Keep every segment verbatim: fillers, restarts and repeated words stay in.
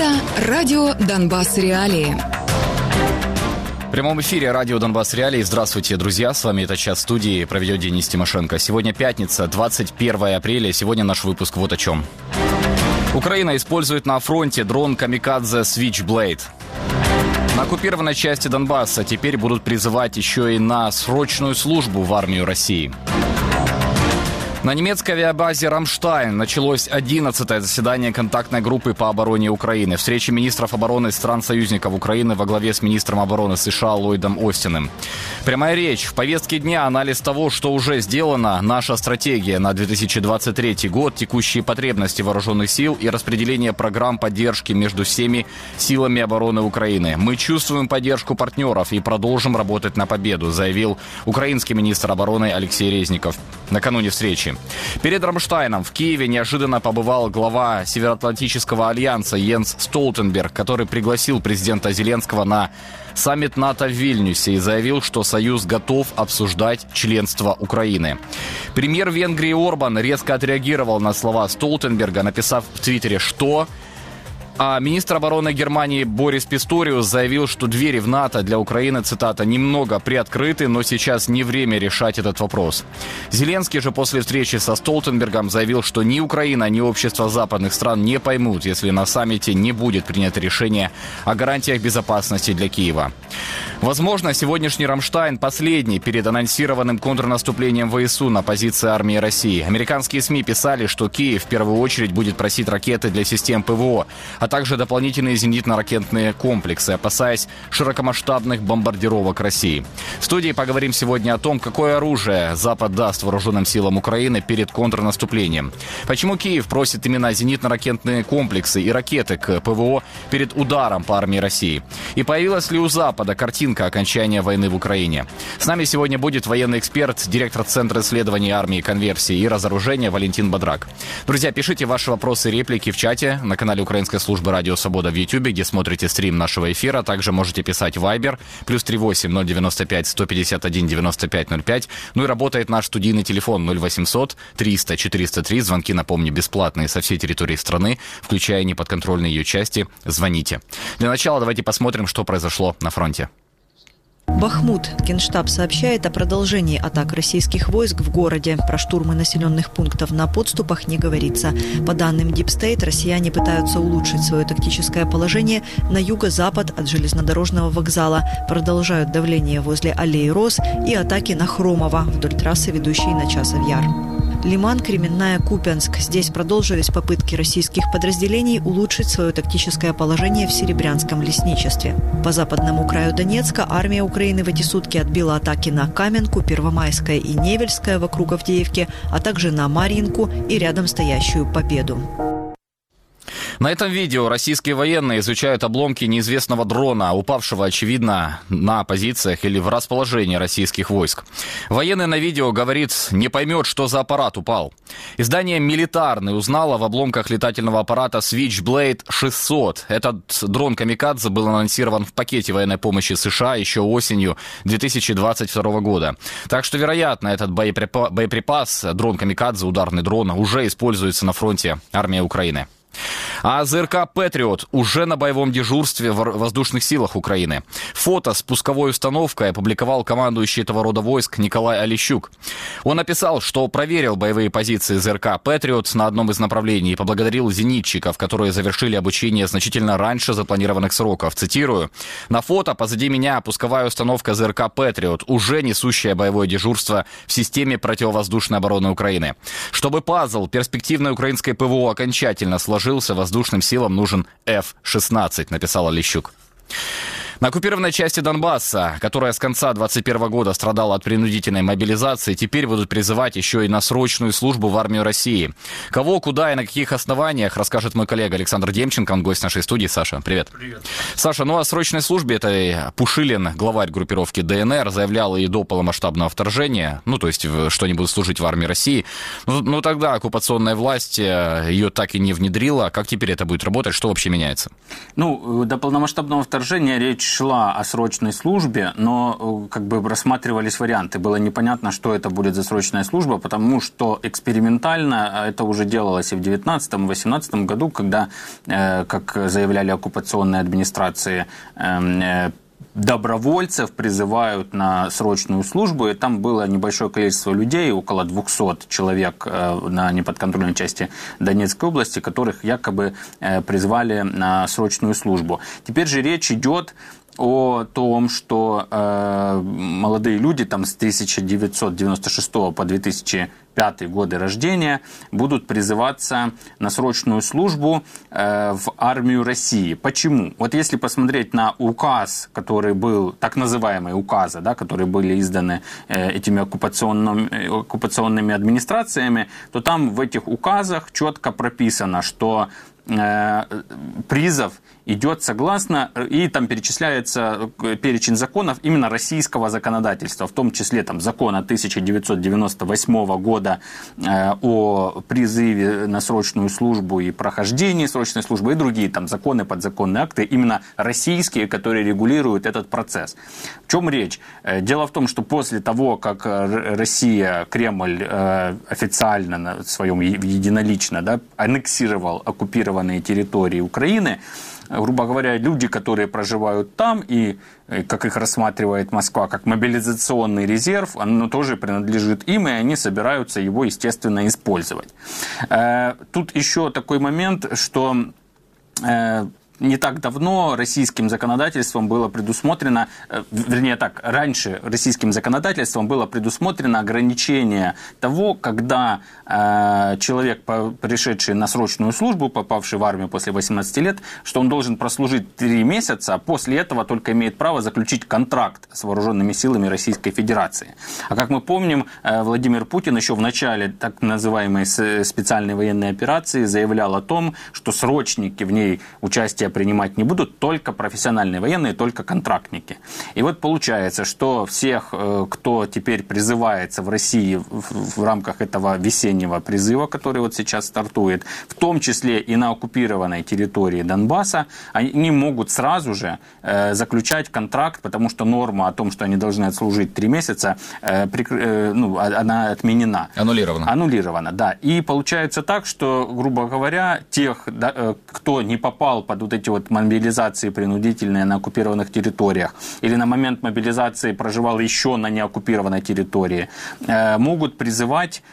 Это радио «Донбасс Реалии». В прямом эфире радио «Донбасс Реалии». Здравствуйте, друзья. С вами этот час в студии проведет Денис Тимошенко. Сегодня пятница, двадцать первое апреля. Сегодня наш выпуск вот о чем. Украина использует на фронте дрон «Камикадзе Switchblade». На оккупированной части Донбасса теперь будут призывать еще и на срочную службу в армию России. На немецкой авиабазе «Рамштайн» началось одиннадцатое заседание контактной группы по обороне Украины. Встреча министров обороны стран-союзников Украины во главе с министром обороны США Ллойдом Остином. Прямая речь. В повестке дня анализ того, что уже сделано, наша стратегия на две тысячи двадцать третий год, текущие потребности вооруженных сил и распределение программ поддержки между всеми силами обороны Украины. Мы чувствуем поддержку партнеров и продолжим работать на победу, заявил украинский министр обороны Алексей Резников накануне встречи. Перед Рамштайном в Киеве неожиданно побывал глава Североатлантического альянса Йенс Столтенберг, который пригласил президента Зеленского на саммит НАТО в Вильнюсе и заявил, что Союз готов обсуждать членство Украины. Премьер Венгрии Орбан резко отреагировал на слова Столтенберга, написав в Твиттере, что... А министр обороны Германии Борис Писториус заявил, что двери в НАТО для Украины, цитата, «немного приоткрыты, но сейчас не время решать этот вопрос». Зеленский же после встречи со Столтенбергом заявил, что ни Украина, ни общество западных стран не поймут, если на саммите не будет принято решение о гарантиях безопасности для Киева. Возможно, сегодняшний Рамштайн последний перед анонсированным контрнаступлением ВСУ на позиции армии России. Американские СМИ писали, что Киев в первую очередь будет просить ракеты для систем ПВО, а также дополнительные зенитно-ракетные комплексы, опасаясь широкомасштабных бомбардировок России. В студии поговорим сегодня о том, какое оружие Запад даст вооруженным силам Украины перед контрнаступлением. Почему Киев просит именно зенитно-ракетные комплексы и ракеты к ПВО перед ударом по армии России? И появилась ли у Запада картинка окончания войны в Украине? С нами сегодня будет военный эксперт, директор Центра исследований армии, конверсии и разоружения Валентин Бодрак. Друзья, пишите ваши вопросы и реплики в чате на канале Украинской службы «Радио Свобода» в Ютьюбе, где смотрите стрим нашего эфира. Также можете писать в Viber плюс три восемь ноль девяносто пять сто пятьдесят один девяносто пять ноль пять. Ну и работает наш студийный телефон ноль восемьсот триста четыреста три. Звонки, напомню, бесплатные со всей территории страны, включая неподконтрольные ее части. Звоните. Для начала давайте посмотрим, что произошло на фронте. Бахмут. Генштаб сообщает о продолжении атак российских войск в городе. Про штурмы населенных пунктов на подступах не говорится. По данным Deep State, россияне пытаются улучшить свое тактическое положение на юго-запад от железнодорожного вокзала. Продолжают давление возле аллеи Роз и атаки на Хромово вдоль трассы, ведущей на Часов-Яр. Лиман, Кременная, Купянск. Здесь продолжились попытки российских подразделений улучшить свое тактическое положение в Серебрянском лесничестве. По западному краю Донецка армия Украины в эти сутки отбила атаки на Каменку, Первомайское и Невельское вокруг Авдеевки, а также на Марьинку и рядом стоящую Победу. На этом видео российские военные изучают обломки неизвестного дрона, упавшего, очевидно, на позициях или в расположении российских войск. Военный на видео говорит, не поймет, что за аппарат упал. Издание «Милитарный» узнало в обломках летательного аппарата Switchblade шестьсот. Этот дрон «Камикадзе» был анонсирован в пакете военной помощи США еще осенью две тысячи двадцать второго года. Так что, вероятно, этот боеприпас, боеприпас дрон «Камикадзе», ударный дрон, уже используется на фронте армии Украины. А ЗРК «Патриот» уже на боевом дежурстве в воздушных силах Украины. Фото с пусковой установкой опубликовал командующий этого рода войск Николай Олещук. Он написал, что проверил боевые позиции ЗРК «Патриот» на одном из направлений и поблагодарил зенитчиков, которые завершили обучение значительно раньше запланированных сроков. Цитирую. «На фото позади меня пусковая установка ЗРК «Патриот», уже несущая боевое дежурство в системе противовоздушной обороны Украины. Чтобы пазл перспективной украинской ПВО окончательно сложился, воздушным силам нужен эф шестнадцать», написал Олещук. На оккупированной части Донбасса, которая с конца двадцать первого года страдала от принудительной мобилизации, теперь будут призывать еще и на срочную службу в армию России. Кого, куда и на каких основаниях, расскажет мой коллега Александр Демченко, он гость нашей студии. Саша, привет. Привет. Саша, ну о срочной службе этой Пушилин, главарь группировки ДНР, заявлял и до полномасштабного вторжения, ну то есть что они будут служить в армии России. Ну, ну тогда оккупационная власть ее так и не внедрила. Как теперь это будет работать? Что вообще меняется? Ну, до полномасштабного вторжения речь шла о срочной службе, но как бы рассматривались варианты. Было непонятно, что это будет за срочная служба, потому что экспериментально это уже делалось и в девятнадцатом, восемнадцатом году, когда, как заявляли оккупационные администрации, добровольцев призывают на срочную службу, и там было небольшое количество людей, около двухсот человек на неподконтрольной части Донецкой области, которых якобы призвали на срочную службу. Теперь же речь идет о том, что э, молодые люди там, с тысяча девятьсот девяносто шестого по две тысячи пятый годы рождения будут призываться на срочную службу э, в армию России. Почему? Вот если посмотреть на указ, который был, так называемые указы, да, которые были изданы э, этими оккупационными, оккупационными администрациями, то там в этих указах четко прописано, что призыв идет согласно, и там перечисляется перечень законов именно российского законодательства, в том числе там, закона тысяча девятьсот девяносто восьмого года э, о призыве на срочную службу и прохождении срочной службы, и другие там законы, подзаконные акты, именно российские, которые регулируют этот процесс. В чем речь? Дело в том, что после того, как Россия, Кремль э, официально, своем единолично, да, аннексировал оккупированные территории Украины, грубо говоря, люди, которые проживают там, и как их рассматривает Москва, как мобилизационный резерв, оно тоже принадлежит им, и они собираются его, естественно, использовать. Тут еще такой момент, что не так давно российским законодательством было предусмотрено, вернее так, раньше российским законодательством было предусмотрено ограничение того, когда э, человек, пришедший на срочную службу, попавший в армию после восемнадцати лет, что он должен прослужить три месяца, а после этого только имеет право заключить контракт с вооруженными силами Российской Федерации. А как мы помним, э, Владимир Путин еще в начале так называемой специальной военной операции заявлял о том, что срочники в ней участие принимать не будут, только профессиональные военные, только контрактники. И вот получается, что всех, кто теперь призывается в России в, в рамках этого весеннего призыва, который вот сейчас стартует, в том числе и на оккупированной территории Донбасса, они могут сразу же э, заключать контракт, потому что норма о том, что они должны отслужить три месяца, э, прикр... э, ну, она отменена. Аннулирована. Аннулирована, да. И получается так, что, грубо говоря, тех, да, кто не попал под вот эти вот мобилизации принудительные на оккупированных территориях или на момент мобилизации проживал еще на неоккупированной территории, могут призывать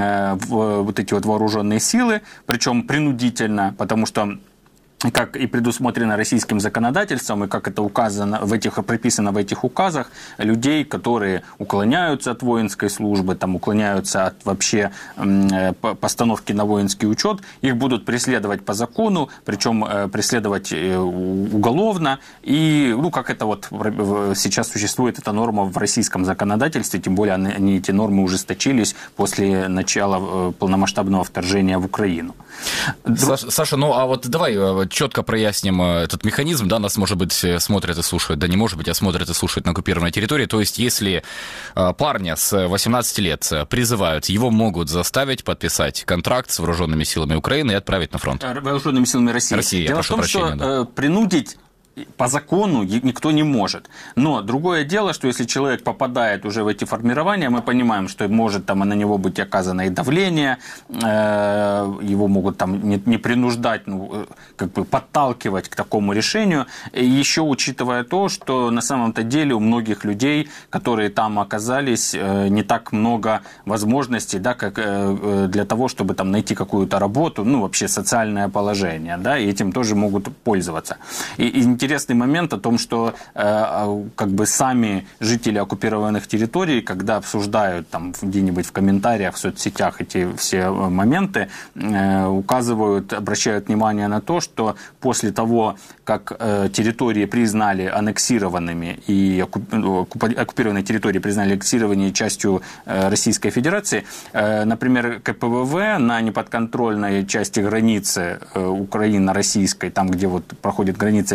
вот эти вот вооруженные силы, причем принудительно, потому что, как и предусмотрено российским законодательством, и как это указано в этих, прописано в этих указах, людей, которые уклоняются от воинской службы, там, уклоняются от вообще э, постановки на воинский учет, их будут преследовать по закону, причем э, преследовать э, уголовно, и, ну, как это вот сейчас существует эта норма в российском законодательстве, тем более они, они, эти нормы ужесточились после начала э, полномасштабного вторжения в Украину. Саша, Саша, ну, а вот давай четко проясним этот механизм, да, нас, может быть, смотрят и слушают, да не может быть, а смотрят и слушают на оккупированной территории, то есть если парня с восемнадцати лет призывают, его могут заставить подписать контракт с вооруженными силами Украины и отправить на фронт. Вооруженными силами России. России, Дело я в том, прошу прощения, что да. принудить по закону никто не может. Но другое дело, что если человек попадает уже в эти формирования, мы понимаем, что может там на него быть оказано и давление, его могут там не, не принуждать, ну, как бы подталкивать к такому решению. И еще учитывая то, что на самом-то деле у многих людей, которые там оказались, не так много возможностей, да, как для того, чтобы там найти какую-то работу, ну, вообще социальное положение, да, и этим тоже могут пользоваться. И, и интересный момент о том, что э, как бы сами жители оккупированных территорий, когда обсуждают там где-нибудь в комментариях, в соцсетях эти все моменты, э, указывают, обращают внимание на то, что после того, как э, территории признали аннексированными и оккупированные территории признали аннексированные частью э, Российской Федерации, э, например, ка пэ вэ вэ на неподконтрольной части границы э, Украины-российской, там, где вот проходит граница между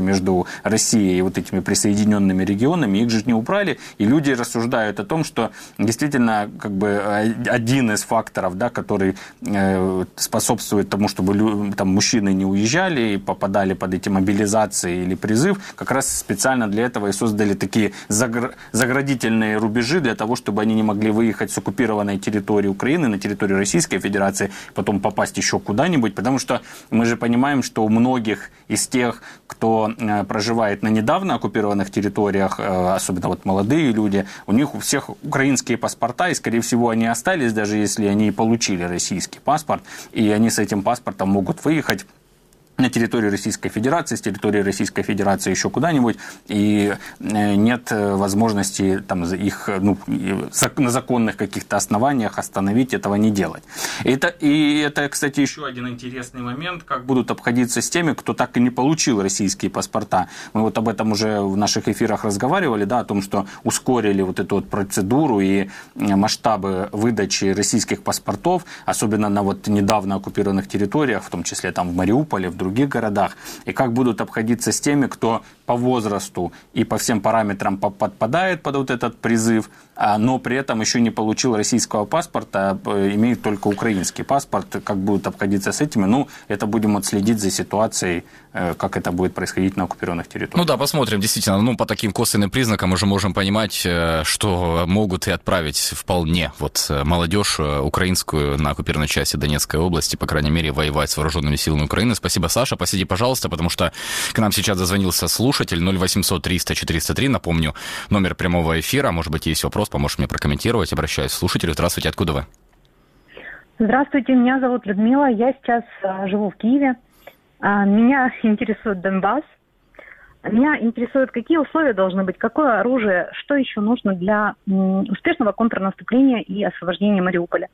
между Россией и вот этими присоединенными регионами, их же не убрали, и люди рассуждают о том, что действительно как бы один из факторов, да, который э, способствует тому, чтобы там, мужчины не уезжали и попадали под эти мобилизации или призыв, как раз специально для этого и создали такие загр... заградительные рубежи для того, чтобы они не могли выехать с оккупированной территории Украины на территорию Российской Федерации, потом попасть еще куда-нибудь, потому что мы же понимаем, что у многих из тех, кто э, проживает на недавно оккупированных территориях, э, особенно вот молодые люди, у них у всех украинские паспорта, и, скорее всего, они остались, даже если они получили российский паспорт, и они с этим паспортом могут выехать на территорию Российской Федерации, с территории Российской Федерации еще куда-нибудь, и нет возможности там, их ну, на законных каких-то основаниях остановить, этого не делать. Это, и это, кстати, еще один интересный момент, как будут обходиться с теми, кто так и не получил российские паспорта. Мы вот об этом уже в наших эфирах разговаривали, да, о том, что ускорили вот эту вот процедуру и масштабы выдачи российских паспортов, особенно на вот недавно оккупированных территориях, в том числе там в Мариуполе, в других городах, и как будут обходиться с теми, кто по возрасту и по всем параметрам подпадает под вот этот призыв, но при этом еще не получил российского паспорта, имеет только украинский паспорт, как будут обходиться с этими, ну, это будем вот следить за ситуацией, как это будет происходить на оккупированных территориях. Ну да, посмотрим, действительно, ну, по таким косвенным признакам уже можем понимать, что могут и отправить вполне вот молодежь украинскую на оккупированной части Донецкой области, по крайней мере, воевать с вооруженными силами Украины. Спасибо, Саша, посиди, пожалуйста, потому что к нам сейчас дозвонился слушатель ноль восемьсот триста четыреста три, напомню, номер прямого эфира, может быть, есть вопрос, поможешь мне прокомментировать, обращаюсь к слушателю. Здравствуйте, откуда вы? Здравствуйте, меня зовут Людмила, я сейчас а, живу в Киеве. А, меня интересует Донбасс. Меня интересует, какие условия должны быть, какое оружие, что еще нужно для м, успешного контрнаступления и освобождения Мариуполя.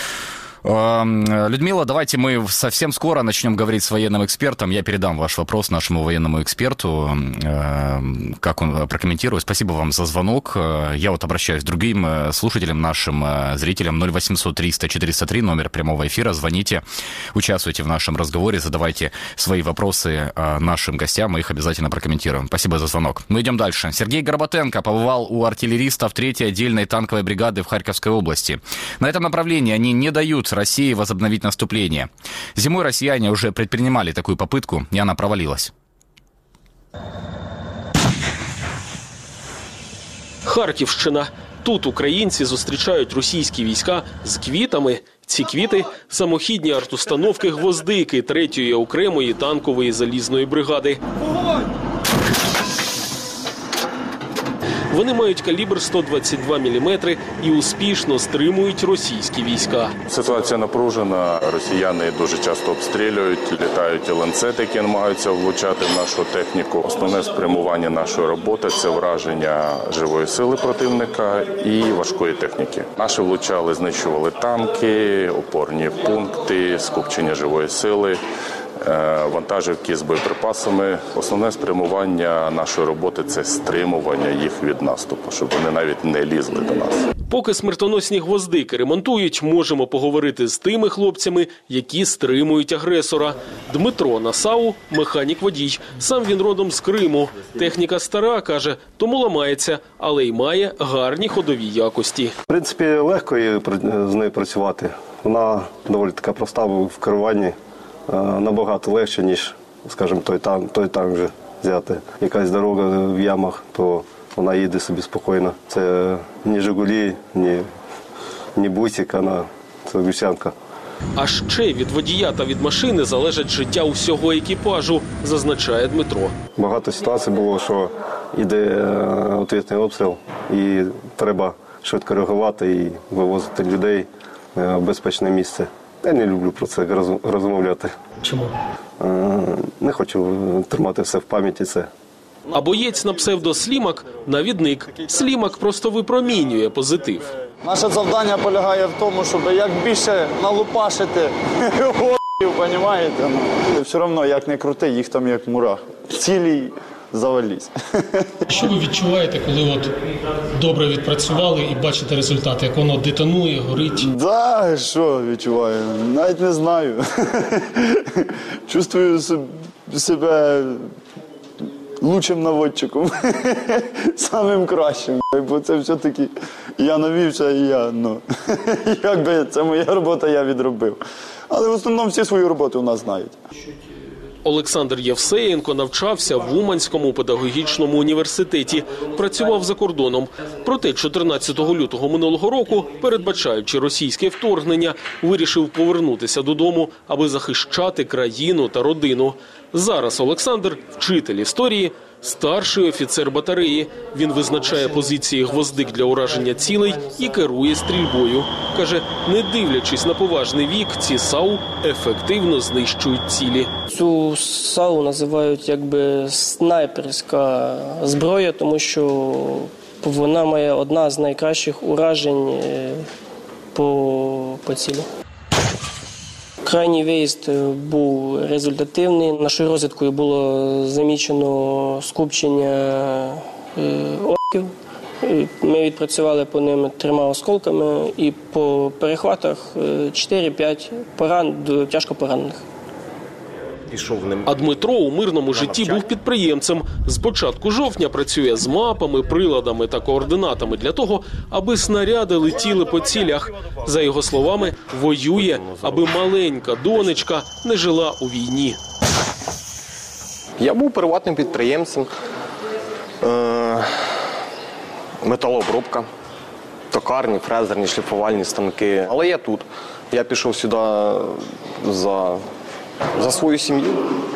Людмила, давайте мы совсем скоро начнем говорить с военным экспертом. Я передам ваш вопрос нашему военному эксперту, как он прокомментирует. Спасибо вам за звонок. Я вот обращаюсь к другим слушателям, нашим зрителям. ноль восемьсот триста четыреста три, номер прямого эфира. Звоните, участвуйте в нашем разговоре, задавайте свои вопросы нашим гостям, мы их обязательно прокомментируем. Спасибо за звонок. Мы идем дальше. Сергей Горбатенко побывал у артиллеристов третьей отдельной танковой бригады в Харьковской области. На этом направлении они не дают России возобновить наступление. Зимой россияне уже предпринимали такую попытку, и она провалилась. Харківщина. Тут українці зустрічають російські війська з квітами. Ці квіти – самохідні артустановки «Гвоздики» третьої окремої танкової залізної бригади. Вони мають калібр сто двадцять два міліметри і успішно стримують російські війська. Ситуація напружена, росіяни дуже часто обстрілюють, літають ланцети, які намагаються влучати в нашу техніку. Основне спрямування нашої роботи – це враження живої сили противника і важкої техніки. Наші влучали, знищували танки, опорні пункти, скупчення живої сили, вантажівки з боєприпасами. Основне спрямування нашої роботи – це стримування їх від наступу, щоб вони навіть не лізли до нас. Поки смертоносні гвоздики ремонтують, можемо поговорити з тими хлопцями, які стримують агресора. Дмитро Насау – механік-водій. Сам він родом з Криму. Техніка стара, каже, тому ламається, але й має гарні ходові якості. В принципі, легко з нею працювати. Вона доволі така проста в керуванні. Набагато легше, ніж, скажімо, той танк, той танк вже взяти. Якась дорога в ямах, то вона їде собі спокійно. Це ні «Жигулі», ні, ні «Бусик», вона це гусянка. А ще від водія та від машини залежить життя усього екіпажу, зазначає Дмитро. Багато ситуацій було, що йде відповідний обстріл і треба швидко реагувати і вивозити людей в безпечне місце. Я не люблю про це розмовляти. Чому? Не хочу тримати все в пам'яті це. А боєць на псевдо Слімак – навідник. Слімак просто випромінює позитив. Наше завдання полягає в тому, щоб як більше налупашити г***ів, розумієте? Все одно, як не крути, їх там як мурах. Цілі завались. Що ви відчуваєте, коли от добре відпрацювали і бачите результат, як воно детонує, горить? Да, що відчуваю? Навіть не знаю. Чувствую себе лучшим наводчиком, самим кращим. Бо це все-таки я навівся і я, ну, якби це моя робота, я відробив. Але в основному всі свою роботу у нас знають. Олександр Євсеєнко навчався в Уманському педагогічному університеті, працював за кордоном. Проте чотирнадцятого лютого минулого року, передбачаючи російське вторгнення, вирішив повернутися додому, аби захищати країну та родину. Зараз Олександр – вчитель історії, старший офіцер батареї. Він визначає позиції гвоздик для ураження цілей і керує стрільбою. Каже, не дивлячись на поважний вік, ці САУ ефективно знищують цілі. Цю САУ називають якби снайперська зброя, тому що вона має одна з найкращих уражень по, по цілі. Крайній виїзд був результативний. Нашою розвідкою було замічено скупчення орків. Ми відпрацювали по ним трьома осколками і по перехватах чотири-п'ять поран, тяжко поранених. А Дмитро у мирному житті був підприємцем. З початку жовтня працює з мапами, приладами та координатами для того, аби снаряди летіли по цілях. За його словами, воює, аби маленька донечка не жила у війні. Я був приватним підприємцем, е- металообробка, токарні, фрезерні, шліфувальні станки. Але я тут. Я пішов сюди за... За свою сім'ю.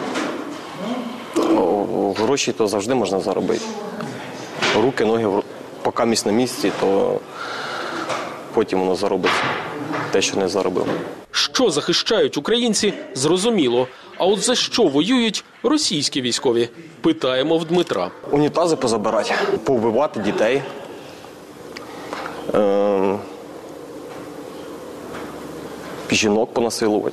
Гроші то завжди можна заробити. Руки, ноги, поки місць на місці, то потім воно заробить те, що не заробив. Що захищають українці, зрозуміло. А от за що воюють російські військові? Питаємо в Дмитра. Унітази позабирати, повбивати дітей. Е- жінок понасилувати.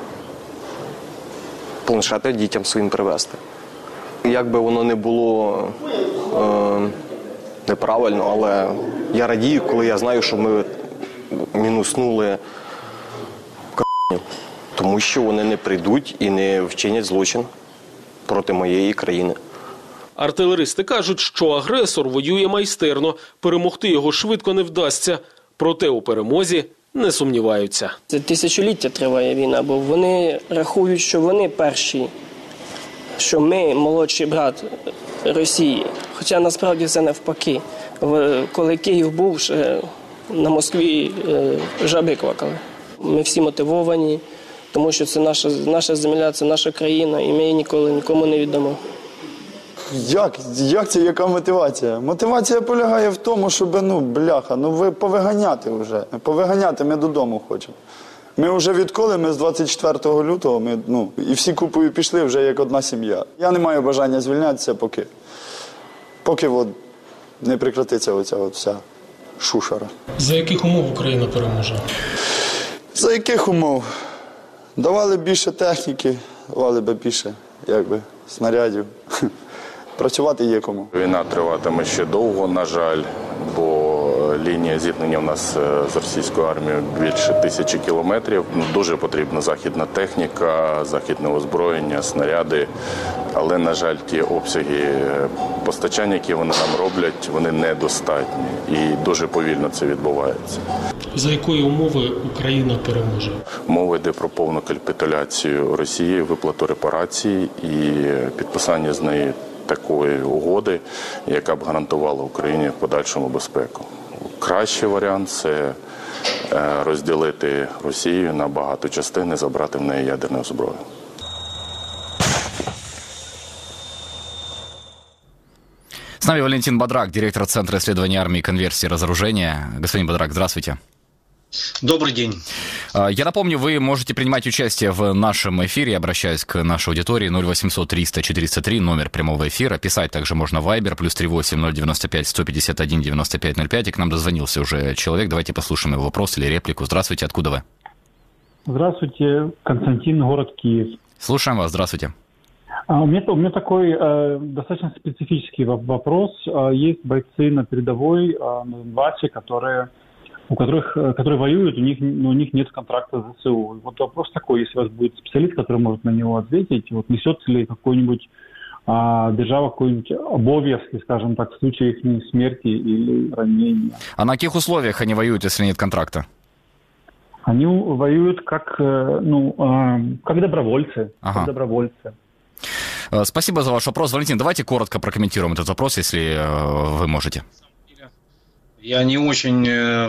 Планшети дітям своїм привезти. Як би воно не було е, неправильно, але я радію, коли я знаю, що ми мінуснули к***ню, тому що вони не прийдуть і не вчинять злочин проти моєї країни. Артилеристи кажуть, що агресор воює майстерно, перемогти його швидко не вдасться, проте у перемозі не сумніваються. Це тисячоліття триває війна, бо вони рахують, що вони перші, що ми молодший брат Росії. Хоча насправді все навпаки. Коли Київ був, ще на Москві жаби квакали. Ми всі мотивовані, тому що це наша, наша земля, це наша країна, і ми її ніколи нікому не віддамо. Як? Як це, яка мотивація? Мотивація полягає в тому, щоб, ну, бляха, ну ви повиганяти вже. Повиганяти ми додому хочемо. Ми вже відколи, ми з двадцять четвертого лютого, ми, ну, і всі купою пішли вже як одна сім'я. Я не маю бажання звільнятися, поки, поки от, не прекратиться оця от вся шушера. За яких умов Україна переможе? За яких умов? Давали більше техніки, давали б більше, якби, снарядів. Працювати є кому. Війна триватиме ще довго, на жаль, бо лінія зіткнення у нас з російською армією більше тисячі кілометрів. Дуже потрібна західна техніка, західне озброєння, снаряди. Але, на жаль, ті обсяги постачання, які вони нам роблять, вони недостатні. І дуже повільно це відбувається. За якої умови Україна переможе? Мова йде про повну капітуляцію Росії, виплату репарацій і підписання з нею такої угоди, яка б гарантувала Україні в подальшому безпеку. Кращий варіант – це розділити Росію на багато частин і забрати в неї ядерну зброю. С нами Валентин Бодрак, директор Центра исследований армии, конверсии и разоружения. Господин Бодрак, здравствуйте. Добрый день. Я напомню, вы можете принимать участие в нашем эфире, обращаюсь к нашей аудитории, ноль восемьсот триста четыреста три, номер прямого эфира. Писать также можно в Viber, плюс три восемь ноль девяносто пять сто пятьдесят один девяносто пять ноль пять. И к нам дозвонился уже человек. Давайте послушаем его вопрос или реплику. Здравствуйте, откуда вы? Здравствуйте, Константин, город Киев. Слушаем вас, здравствуйте. А, у, меня, у меня такой э, достаточно специфический вопрос. Есть бойцы на передовой, э, на Донбассе, которые... у которых, которые воюют, у них, ну, у них нет контракта с ЗСУ. Вот вопрос такой, если у вас будет специалист, который может на него ответить, вот несет ли какой-нибудь а держава какой-нибудь обовязки, скажем так, в случае их смерти или ранения. А на каких условиях они воюют, если нет контракта? Они воюют как, ну, как добровольцы. Ага. Как добровольцы. Спасибо за ваш вопрос. Валентин, давайте коротко прокомментируем этот вопрос, если вы можете. Я не очень э,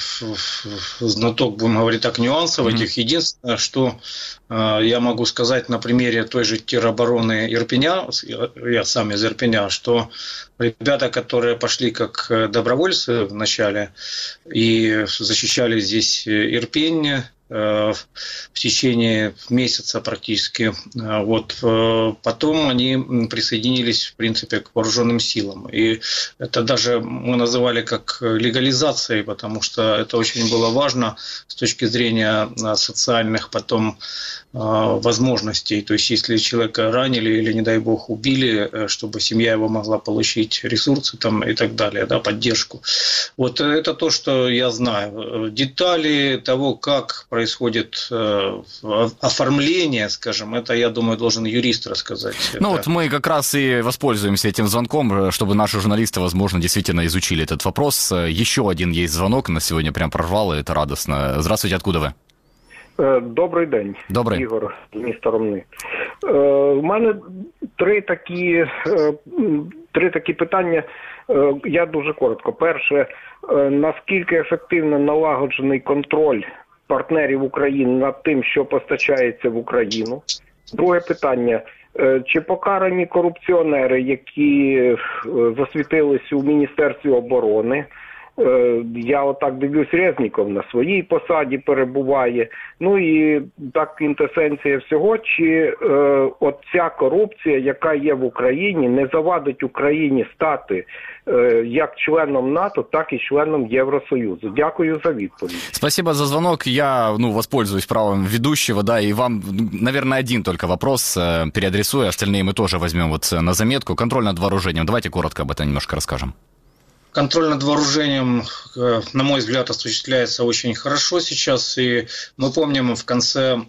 знаток, будем говорить так, нюансов mm-hmm. этих. Единственное, что э, я могу сказать на примере той же теробороны Ирпеня, я сам из Ирпеня, что ребята, которые пошли как добровольцы в начале и защищали здесь Ирпень, в течение месяца практически. Вот. Потом они присоединились, в принципе, к вооруженным силам. И это даже мы называли как легализацией, потому что это очень было важно с точки зрения социальных потом возможностей. То есть, если человека ранили или, не дай бог, убили, чтобы семья его могла получить ресурсы там, и так далее, да, поддержку. Вот это то, что я знаю. Детали того, как происходит оформление, скажем, это, я думаю, должен юрист рассказать. Ну это... вот мы как раз и воспользуемся этим звонком, чтобы наши журналисты, возможно, действительно изучили этот вопрос. Еще один есть звонок, на сегодня прям прорвало, это радостно. Здравствуйте, откуда вы? Добрий день, Добрий. Ігор, місто Ромни. У мене три такі, три такі питання, я дуже коротко. Перше, наскільки ефективно налагоджений контроль партнерів України над тим, що постачається в Україну? Друге питання, чи покарані корупціонери, які засвітились у Міністерстві оборони? Я отак дивлюсь, Резніков на своїй посаді перебуває. Ну і так квінтесенція всього, чи е, от ця корупція, яка є в Україні, не завадить Україні стати е, як членом НАТО, так і членом Євросоюзу. Дякую за відповідь. Спасибо за звонок. Я, ну, воспользуюсь правом ведущего, да, и вам, наверное, один только вопрос э, переадресую, остальные мы тоже возьмем вот на заметку. Контроль над вооружением. Давайте коротко об этом немножко расскажем. Контроль над вооружением, на мой взгляд, осуществляется очень хорошо сейчас. И мы помним, в конце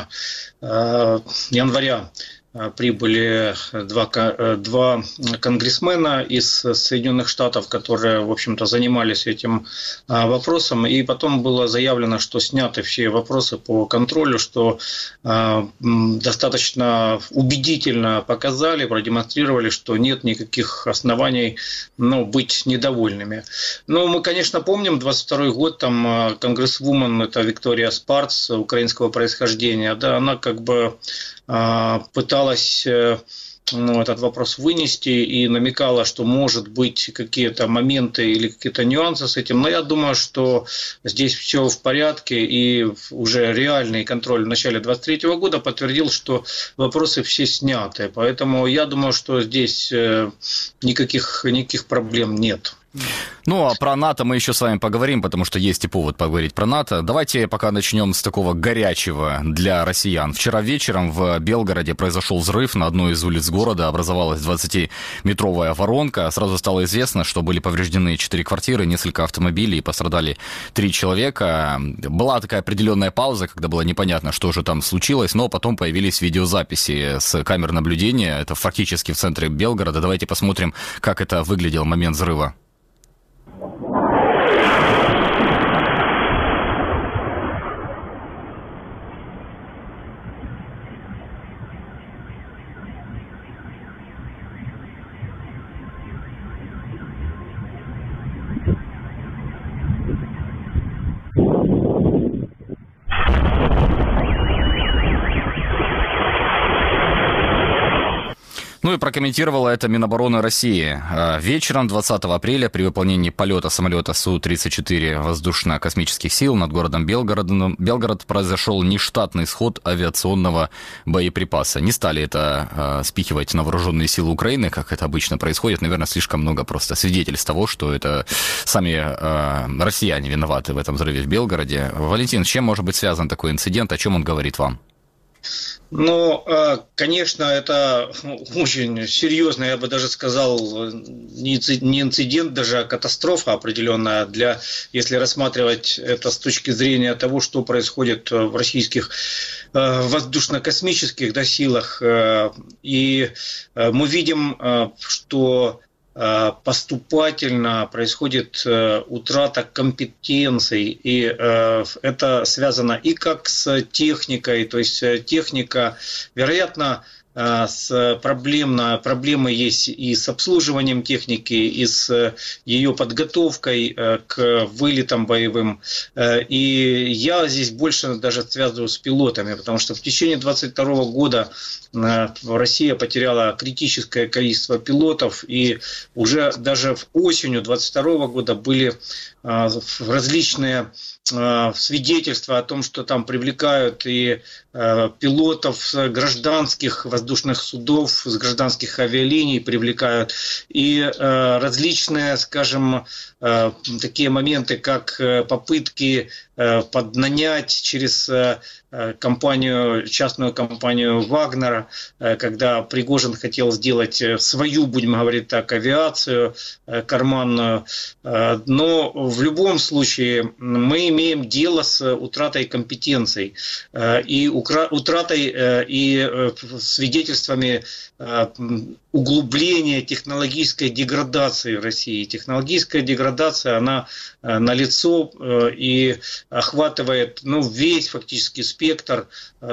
января прибыли два, два конгрессмена из Соединенных Штатов, которые, в общем-то, занимались этим вопросом. И потом было заявлено, что сняты все вопросы по контролю, что достаточно убедительно показали, продемонстрировали, что нет никаких оснований, ну, быть недовольными. Ну, мы, конечно, помним двадцать второй год, там конгрессвумен, это Виктория Спарц, украинского происхождения, да, она как бы пыталась, ну, этот вопрос вынести и намекала, что может быть какие-то моменты или какие-то нюансы с этим. Но я думаю, что здесь все в порядке, и уже реальный контроль в начале двадцать третьего года подтвердил, что вопросы все сняты. Поэтому я думаю, что здесь никаких, никаких проблем нет. Ну, а про НАТО мы еще с вами поговорим, потому что есть и повод поговорить про НАТО. Давайте пока начнем с такого горячего для россиян. Вчера вечером в Белгороде произошел взрыв на одной из улиц города, образовалась двадцатиметровая воронка. Сразу стало известно, что были повреждены четыре квартиры, несколько автомобилей, и пострадали три человека. Была такая определенная пауза, когда было непонятно, что же там случилось, но потом появились видеозаписи с камер наблюдения. Это фактически в центре Белгорода. Давайте посмотрим, как это выглядел момент взрыва. Ну и прокомментировала это Минобороны России. Вечером двадцатого апреля при выполнении полета самолета Су тридцать четыре воздушно-космических сил над городом Белгород, Белгород произошел нештатный сход авиационного боеприпаса. Не стали это э, спихивать на вооруженные силы Украины, как это обычно происходит. Наверное, слишком много просто свидетельств того, что это сами э, россияне виноваты в этом взрыве в Белгороде. Валентин, с чем может быть связан такой инцидент? О чем он говорит вам? Ну, конечно, это очень серьезно, я бы даже сказал, не инцидент, даже а катастрофа определенная, для, если рассматривать это с точки зрения того, что происходит в российских воздушно-космических, да, силах. И мы видим, что поступательно происходит утрата компетенций, и это связано и как с техникой, то есть техника, вероятно, с проблемно, проблемы есть и с обслуживанием техники, и с ее подготовкой к вылетам боевым. И я здесь больше даже связываю с пилотами, потому что в течение две тысячи двадцать второго года Россия потеряла критическое количество пилотов, и уже даже в осенью две тысячи двадцать второго года были различные свидетельства о том, что там привлекают и пилотов с гражданских воздушных судов, с гражданских авиалиний привлекают, и различные, скажем, такие моменты, как попытки поднанять через компанию, частную компанию Вагнера, когда Пригожин хотел сделать свою, будем говорить так, авиацию карманную. Но в любом случае мы имеем дело с утратой компетенций и утратой и свидетельствами углубления технологической деградации в России. Технологическая деградация, она налицо и охватывает, ну, весь фактически спектр,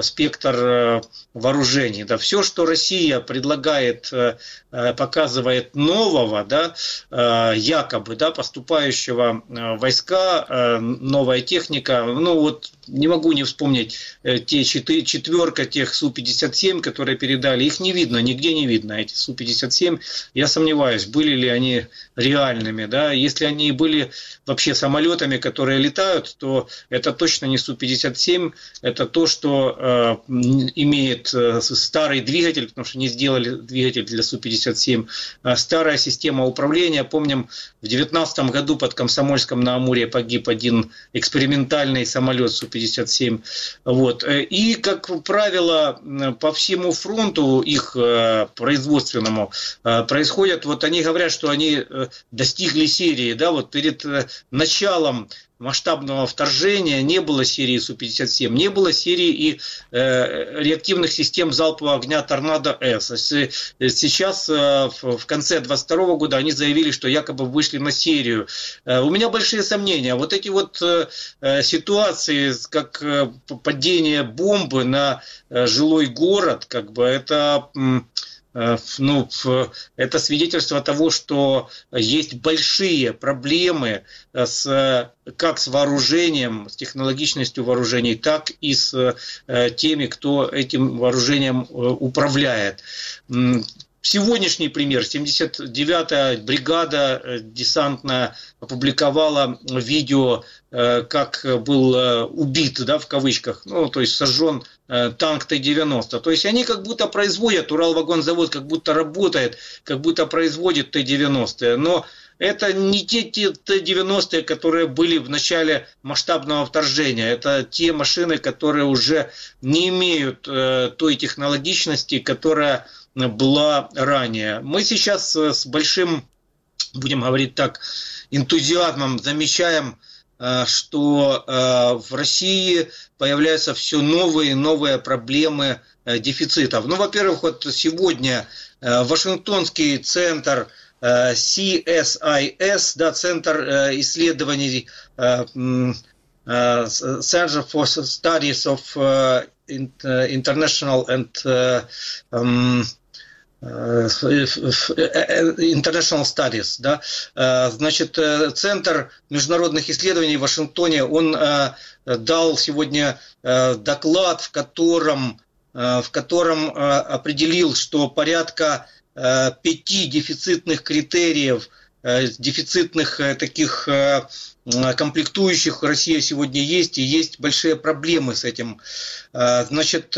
спектр вооружений. Да. Все, что Россия предлагает, показывает нового, да, якобы, да, поступающего войска, новая техника, ну вот не могу не вспомнить те четыре, четверка тех Су пятьдесят семь, которые передали, их не видно, нигде не видно, эти Су пятьдесят семь. Я сомневаюсь, были ли они реальными, да. Если они были вообще самолетами, которые летают, то это точно не Су пятьдесят семь, это то, что э, имеет э, старый двигатель, потому что не сделали двигатель для Су пятьдесят семь, э, старая система управления. Помним, в две тысячи девятнадцатом году под Комсомольском на Амуре погиб один экспериментальный самолет Су пятьдесят семь. Вот. И, как правило, по всему фронту их э, производственному э, происходят, вот они говорят, что они э, достигли серии, да, вот перед э, началом масштабного вторжения не было серии Су пятьдесят семь, не было серии и э, реактивных систем залпового огня Торнадо-С. Сейчас, э, в конце две тысячи двадцать второго года, они заявили, что якобы вышли на серию. Э, у меня большие сомнения. Вот эти вот э, ситуации, как э, падение бомбы на э, жилой город, как бы это... Э, Ну, это свидетельство того, что есть большие проблемы с, как с вооружением, с технологичностью вооружений, так и с теми, кто этим вооружением управляет. Сегодняшний пример. семьдесят девятая бригада десантная опубликовала видео, как был убит, да, в кавычках, ну, то есть сожжен танк Т девяносто. То есть они как будто производят, Уралвагонзавод как будто работает, как будто производит Т девяносто. Но это не те Т девяносто, которые были в начале масштабного вторжения. Это те машины, которые уже не имеют э, той технологичности, которая была ранее. Мы сейчас с большим, будем говорить так, энтузиазмом замечаем, что в России появляются все новые и новые проблемы дефицитов. Ну, во-первых, вот сегодня Вашингтонский центр си эс ай эс, да, Центр исследований, Center for Studies of International and um, International Studies, да, значит, Центр международных исследований в Вашингтоне, он дал сегодня доклад, в котором, в котором определил, что порядка пяти дефицитных критериев, дефицитных таких комплектующих Россия сегодня есть, и есть большие проблемы с этим. Значит,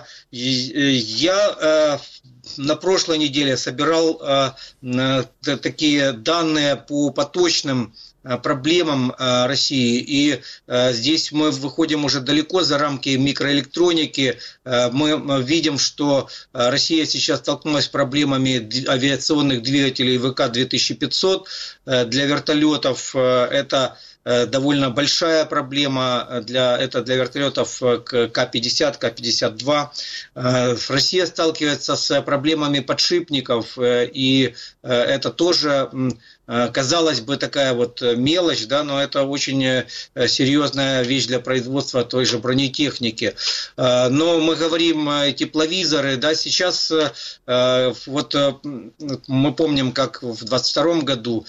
я на прошлой неделе собирал такие данные по поточным проблемам России. И здесь мы выходим уже далеко за рамки микроэлектроники. Мы видим, что Россия сейчас столкнулась с проблемами авиационных двигателей вэ ка две тысячи пятьсот. Для вертолетов это довольно большая проблема, для, это для вертолетов ка пятьдесят, ка пятьдесят два. Россия сталкивается с проблемами подшипников, и это тоже, казалось бы, такая вот мелочь, да, но это очень серьезная вещь для производства той же бронетехники. Но мы говорим тепловизоры, да, сейчас вот мы помним, как в двадцать втором году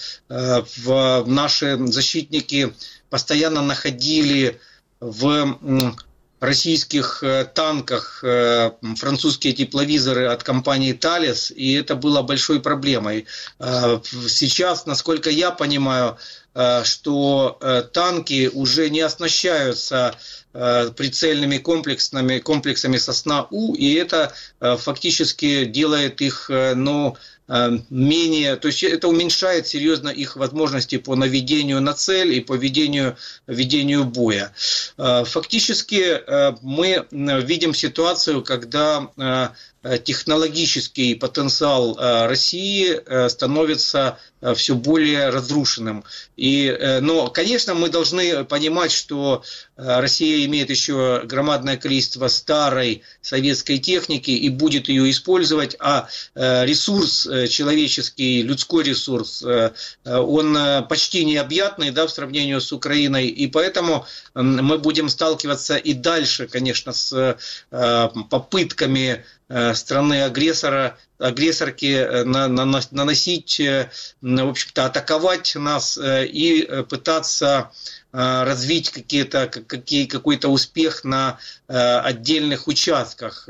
наши защитники постоянно находили в российских танках французские тепловизоры от компании Thales, и это было большой проблемой. Сейчас, насколько я понимаю, что танки уже не оснащаются прицельными комплексами, комплексами Сосна-У, и это фактически делает их, ну, менее, то есть это уменьшает серьезно их возможности по наведению на цель и по ведению, ведению боя. Фактически мы видим ситуацию, когда технологический потенциал России становится все более разрушенным. И, но, конечно, мы должны понимать, что Россия имеет еще громадное количество старой советской техники и будет ее использовать, а ресурс человеческий, людской ресурс, он почти необъятный, да, в сравнении с Украиной, и поэтому мы будем сталкиваться и дальше, конечно, с попытками страны-агрессора, агрессорки наносить, в общем-то, атаковать нас и пытаться развить какие-то, какие, какой-то успех на отдельных участках.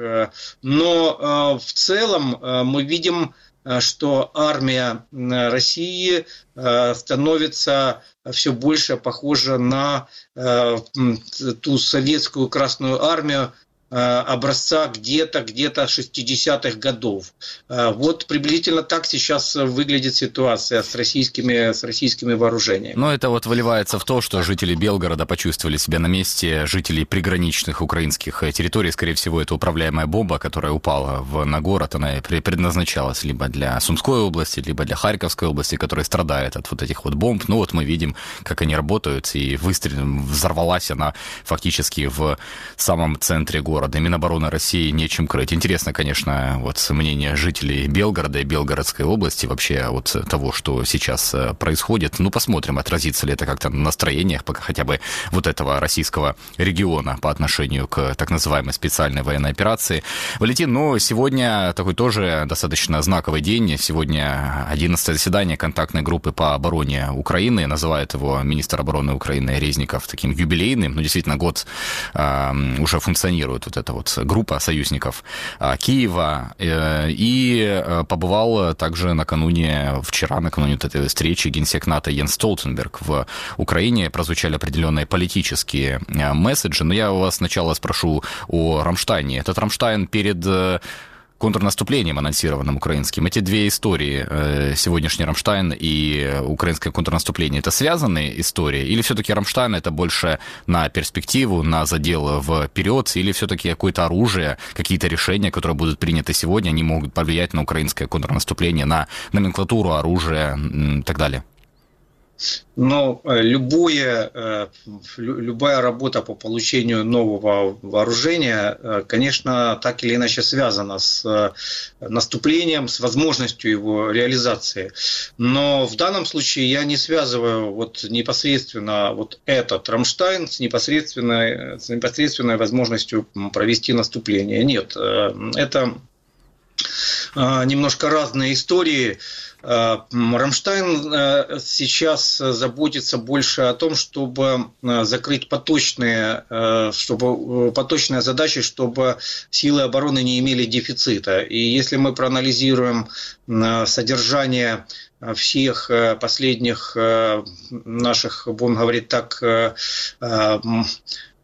Но в целом мы видим, что армия России становится все больше похожа на ту советскую Красную армию образца где-то, где-то шестидесятых годов. Вот приблизительно так сейчас выглядит ситуация с российскими, с российскими вооружениями. Но это вот выливается в то, что жители Белгорода почувствовали себя на месте жителей приграничных украинских территорий. Скорее всего, это управляемая бомба, которая упала в, на город. Она предназначалась либо для Сумской области, либо для Харьковской области, которая страдает от вот этих вот бомб. Ну вот мы видим, как они работают, и выстрел, взорвалась она фактически в самом центре города. города. Минобороны России нечем крыть. Интересно, конечно, вот мнение жителей Белгорода и Белгородской области вообще от того, что сейчас происходит. Ну, посмотрим, отразится ли это как-то на настроениях пока хотя бы вот этого российского региона по отношению к так называемой специальной военной операции. Валентин, ну, сегодня такой тоже достаточно знаковый день. Сегодня одиннадцатое заседание контактной группы по обороне Украины. Называет его министр обороны Украины Резников таким юбилейным. Ну, действительно, год э, уже функционирует вот эта вот группа союзников э, Киева. Э, и побывал также накануне, вчера, накануне вот этой встречи генсек НАТО Йенс Столтенберг в Украине. Прозвучали определенные политические месседжи. Но я вас сначала спрошу о Рамштайне. Этот Рамштайн перед контрнаступлением, анонсированным украинским. Эти две истории, сегодняшний Рамштайн и украинское контрнаступление, это связанные истории? Или все-таки Рамштайн это больше на перспективу, на задел вперед? Или все-таки какое-то оружие, какие-то решения, которые будут приняты сегодня, они могут повлиять на украинское контрнаступление, на номенклатуру оружия и так далее? Но любое, любая работа по получению нового вооружения, конечно, так или иначе связана с наступлением, с возможностью его реализации. Но в данном случае я не связываю вот непосредственно вот этот Рамштайн с непосредственной, с непосредственной возможностью провести наступление. Нет, это немножко разные истории. Рамштайн сейчас заботится больше о том, чтобы закрыть поточные, чтобы, поточные задачи, чтобы силы обороны не имели дефицита. И если мы проанализируем содержание всех последних наших, будем говорить так,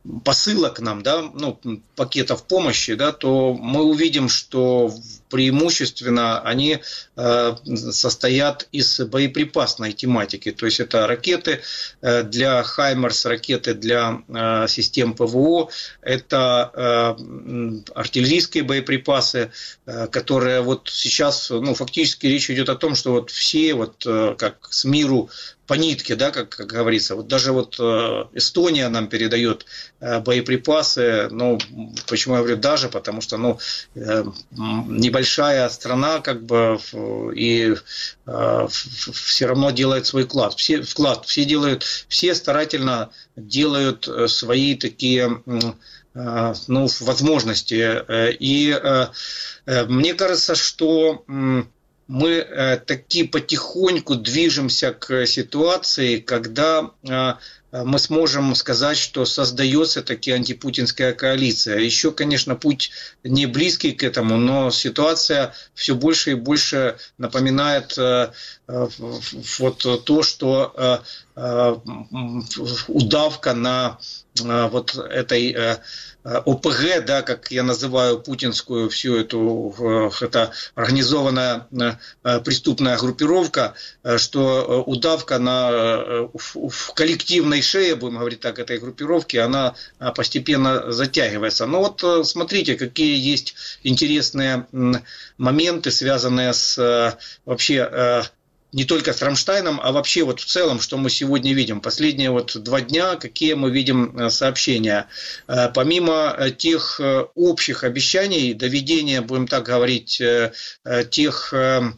посылок нам, да, ну, пакетов помощи, да, то мы увидим, что преимущественно они э, состоят из боеприпасной тематики. То есть это ракеты э, для «Хаймерс», ракеты для э, систем ПВО, это э, артиллерийские боеприпасы, э, которые вот сейчас, ну, фактически речь идет о том, что вот все, вот э, как с миру по нитке, да, как, как говорится. Вот даже вот э, Эстония нам передает э, боеприпасы. Ну, почему я говорю даже? Потому что, ну, э, небольшая страна, как бы, и э, все равно делает свой вклад. Все, вклад. Все делают, все старательно делают свои такие, э, ну, возможности. И э, э, мне кажется, что э, мы э, таки потихоньку движемся к ситуации, когда э, мы сможем сказать, что создается таки антипутинская коалиция. Еще, конечно, путь не близкий к этому, но ситуация все больше и больше напоминает э, э, вот то, что э, э, удавка на э, вот этой э, ОПГ, да, как я называю путинскую всю эту это организованная преступная группировка, что удавка на в коллективной шее, будем говорить так, этой группировки, она постепенно затягивается. Но вот смотрите, какие есть интересные моменты, связанные с вообще не только с Рамштайном, а вообще вот в целом, что мы сегодня видим. Последние вот два дня, какие мы видим сообщения. Помимо тех общих обещаний, доведения, будем так говорить, тех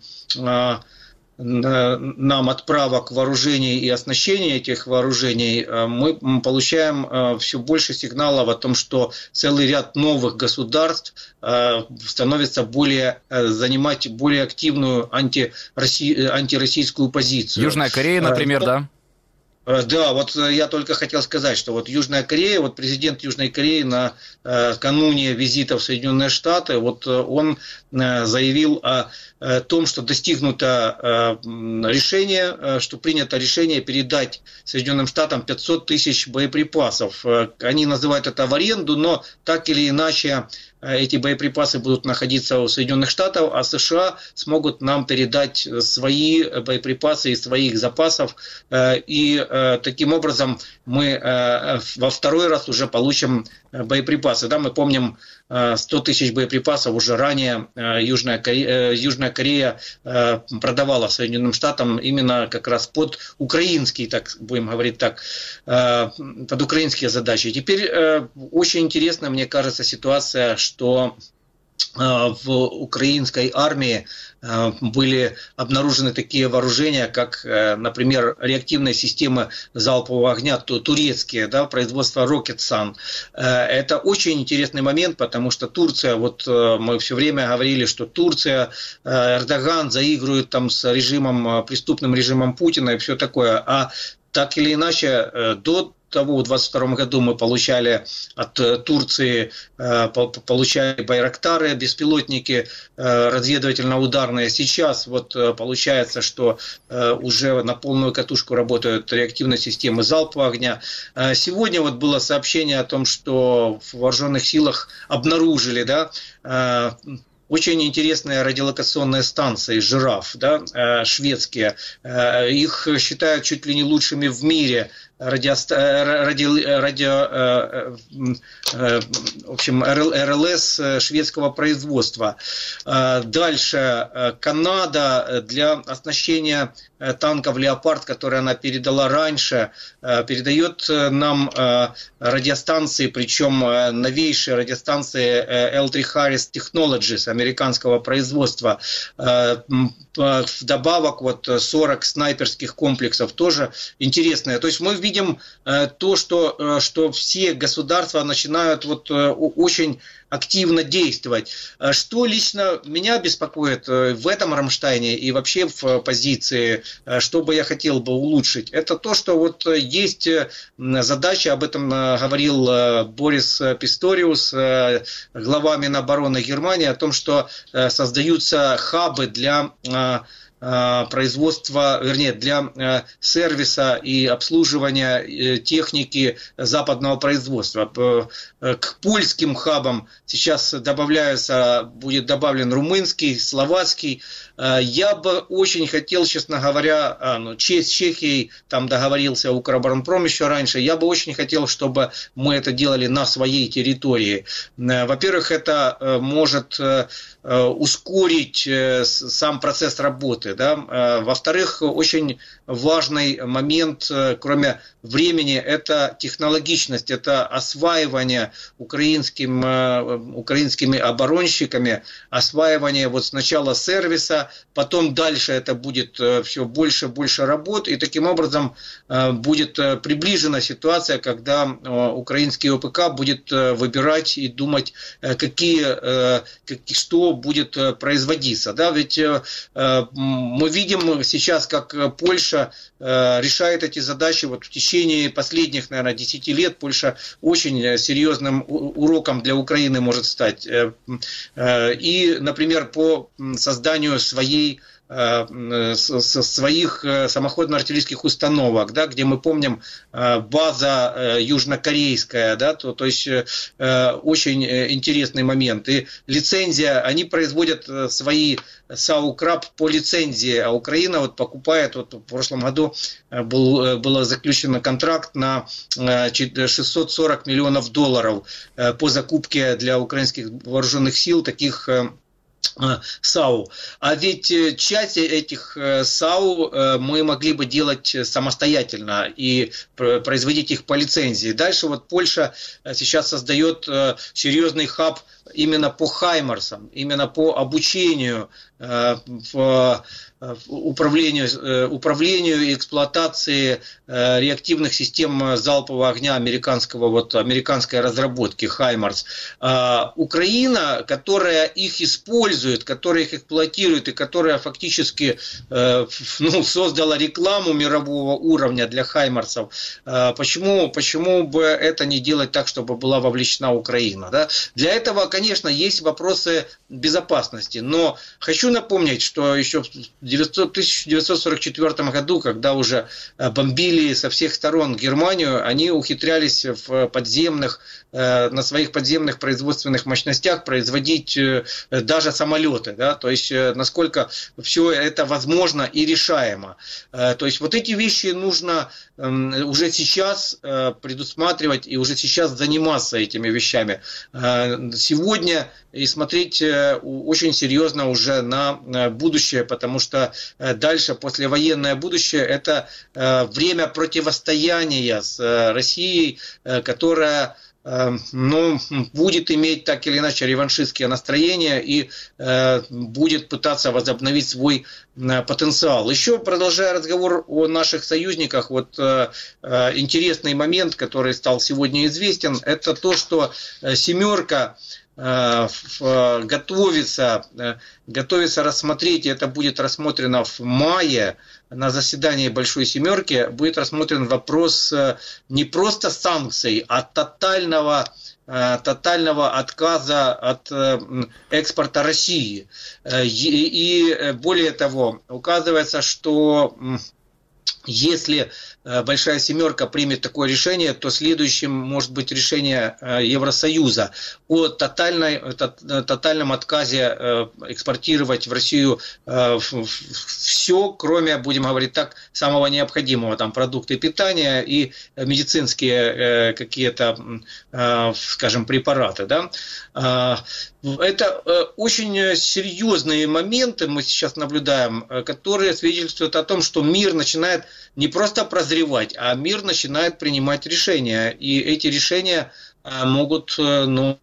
нам отправок вооружений и оснащения этих вооружений, мы получаем все больше сигналов о том, что целый ряд новых государств становится более, занимать более активную антироссий, антироссийскую позицию. Южная Корея, например, да? Да, вот я только хотел сказать, что вот Южная Корея, вот президент Южной Кореи на э, кануне визита в Соединенные Штаты, вот он э, заявил о, о том, что достигнуто э, решение, э, что принято решение передать Соединенным Штатам пятьсот тысяч боеприпасов. Э, они называют это в аренду, но так или иначе эти боеприпасы будут находиться у Соединенных Штатов, а США смогут нам передать свои боеприпасы из своих запасов. И таким образом мы во второй раз уже получим боеприпасы. Да, мы помним, сто тысяч боеприпасов уже ранее Южная Корея, Южная Корея продавала Соединенным Штатам именно как раз под украинские, так будем говорить так, под украинские задачи. Теперь очень интересная, мне кажется, ситуация, что в украинской армии были обнаружены такие вооружения, как, например, реактивные системы залпового огня, турецкие, да, производства Roketsan. Это очень интересный момент, потому что Турция, вот мы все время говорили, что Турция, Эрдоган заигрывает там с режимом, преступным режимом Путина и все такое. А так или иначе, до того, в двадцать втором году мы получали от Турции, получали байрактары, беспилотники разведывательно-ударные. Сейчас вот получается, что уже на полную катушку работают реактивные системы залпового огня. Сегодня вот было сообщение о том, что в вооруженных силах обнаружили, да, очень интересные радиолокационные станции «Жираф», да, шведские. Их считают чуть ли не лучшими в мире. Радио, радио, радио, в общем, эр эл эс шведского производства. Дальше Канада для оснащения танков «Леопард», которые она передала раньше, передает нам радиостанции, причем новейшие радиостанции эл три Harris Technologies американского производства. Вдобавок вот сорок снайперских комплексов, тоже интересные. То есть мы видим то, что, что все государства начинают вот очень активно действовать. Что лично меня беспокоит в этом Рамштайне и вообще в позиции, что бы я хотел бы улучшить, это то, что вот есть задача, об этом говорил Борис Писториус, глава Минобороны Германии, о том, что создаются хабы для производства, вернее, для сервиса и обслуживания техники западного производства. К польским хабам сейчас добавляются, будет добавлен румынский, словацкий. Я бы очень хотел, честно говоря, ну, с Чехией там договорился Укроборонпром еще раньше, я бы очень хотел, чтобы мы это делали на своей территории. Во-первых, это может ускорить сам процесс работы. Да? Во-вторых, очень важный момент, кроме времени, это технологичность, это осваивание украинским, украинскими оборонщиками, осваивание вот сначала сервиса, потом дальше это будет все больше и больше работ, и таким образом будет приближена ситуация, когда украинский ОПК будет выбирать и думать, какие, что будет производиться. Да? Ведь мы видим сейчас, как Польша решает эти задачи вот в течение последних, наверное, десяти лет. Польша очень серьезным уроком для Украины может стать. И, например, по созданию своей своих самоходно-артиллерийских установок, да, где мы помним база южнокорейская, да, то, то есть очень интересный момент. И лицензия, они производят свои САУ «Краб» по лицензии, а Украина вот покупает, вот в прошлом году был, был заключен контракт на шестьсот сорок миллионов долларов по закупке для украинских вооруженных сил таких САУ. А ведь часть этих САУ мы могли бы делать самостоятельно и производить их по лицензии. Дальше вот Польша сейчас создает серьезный хаб именно по хаймарсам, именно по обучению, в управлению, управлению и эксплуатации реактивных систем залпового огня американского, вот, американской разработки хаймарс. Украина, которая их использует, которая их эксплуатирует и которая фактически ну, создала рекламу мирового уровня для хаймарсов, почему, почему бы это не делать так, чтобы была вовлечена Украина? Да? Для этого, конечно, есть вопросы безопасности, но хочу напомнить, что еще в тысяча девятьсот сорок четвёртом году, когда уже бомбили со всех сторон Германию, они ухитрялись в подземных, на своих подземных производственных мощностях производить даже самолеты. Да? То есть, насколько все это возможно и решаемо. То есть, вот эти вещи нужно уже сейчас предусматривать и уже сейчас заниматься этими вещами. Сегодня и смотреть очень серьезно уже на будущее, потому что дальше, послевоенное будущее, это время противостояния с Россией, которая ну, будет иметь так или иначе реваншистские настроения и э, будет пытаться возобновить свой э, потенциал. Еще продолжая разговор о наших союзниках, вот э, э, интересный момент, который стал сегодня известен, это то, что э, «семерка» готовится, готовится рассмотреть, и это будет рассмотрено в мае на заседании Большой Семерки, будет рассмотрен вопрос не просто санкций, а тотального, тотального отказа от экспорта России. И более того, указывается, что если Большая Семерка примет такое решение, то следующим может быть решение Евросоюза о тотальной, тотальном отказе экспортировать в Россию все, кроме, будем говорить так, самого необходимого, там продукты питания и медицинские какие-то, скажем, препараты. Да? Это очень серьезные моменты мы сейчас наблюдаем, которые свидетельствуют о том, что мир начинает не просто прозревать, а мир начинает принимать решения. И эти решения могут, ну,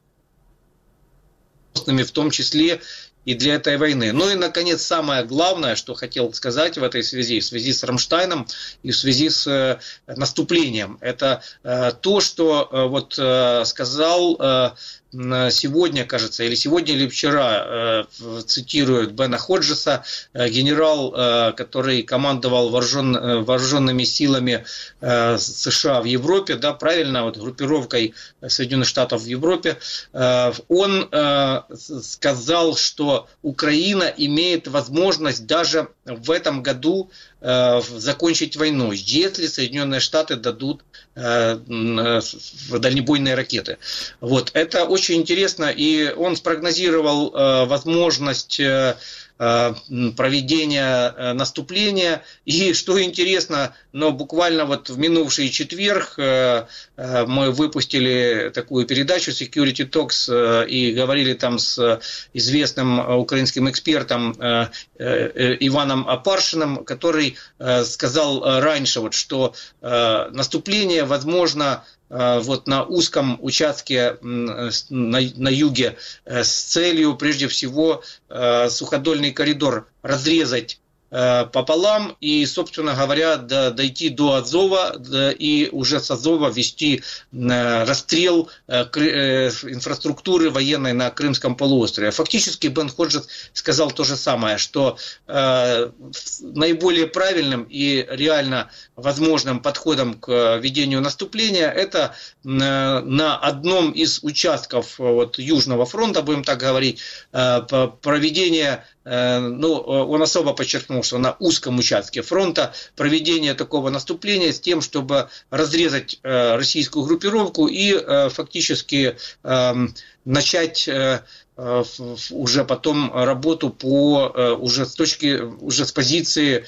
в том числе и для этой войны. Ну и, наконец, самое главное, что хотел сказать в этой связи, в связи с Рамштайном и в связи с наступлением, это то, что вот сказал сегодня, кажется, или сегодня, или вчера, цитируют Бена Ходжеса, генерал, который командовал вооружен, вооруженными силами США в Европе, да, правильно, вот группировкой Соединенных Штатов в Европе, он сказал, что что Украина имеет возможность даже в этом году э, закончить войну, если Соединенные Штаты дадут э, дальнобойные ракеты. Вот. Это очень интересно, и он спрогнозировал э, возможность э, проведения наступления. И что интересно, но буквально вот в минувший четверг мы выпустили такую передачу Security Talks и говорили там с известным украинским экспертом Иваном Апаршиным, который сказал раньше, вот, что наступление возможно вот на узком участке на, на юге с целью, прежде всего, суходольный коридор разрезать пополам и, собственно говоря, до, дойти до Азова да, и уже с Азова вести расстрел инфраструктуры военной на Крымском полуострове. Фактически Бен Ходжес сказал то же самое, что э, наиболее правильным и реально возможным подходом к ведению наступления это на одном из участков вот, Южного фронта, будем так говорить, проведение, ну, он особо подчеркнул, что на узком участке фронта проведение такого наступления с тем, чтобы разрезать российскую группировку и фактически начать уже потом работу по уже с точки уже с позиции,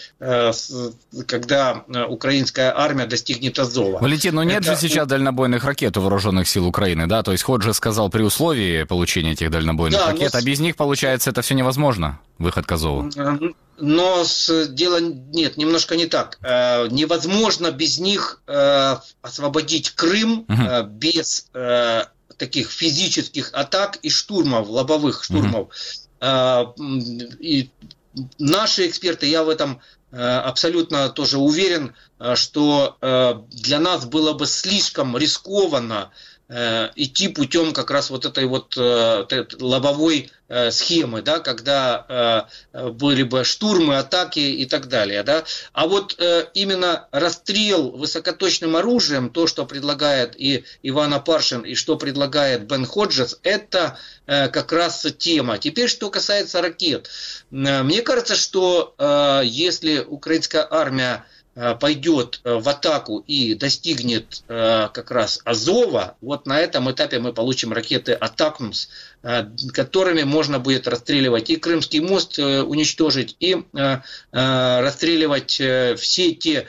когда украинская армия достигнет Азова. Валентин, но нет Это... же сейчас дальнобойных ракет у вооруженных сил Украины, да? То есть Ходжес сказал при условии получения этих дальнобойных да, ракет, но... а без них, получается, это все невозможно, выход к Азову. Но с... дело нет, немножко не так. Невозможно без них освободить Крым угу. без таких физических атак и штурмов, лобовых штурмов. Mm-hmm. И наши эксперты, я в этом абсолютно тоже уверен, что для нас было бы слишком рискованно идти путем как раз вот этой вот лобовой схемы, да, когда были бы штурмы, атаки и так далее. Да. А вот именно расстрел высокоточным оружием, то, что предлагает и Иван Апаршин, и что предлагает Бен Ходжес, это как раз тема. Теперь, что касается ракет. Мне кажется, что если украинская армия пойдет в атаку и достигнет как раз Азова, вот на этом этапе мы получим ракеты «Атакмс», которыми можно будет расстреливать и Крымский мост, уничтожить, и расстреливать все те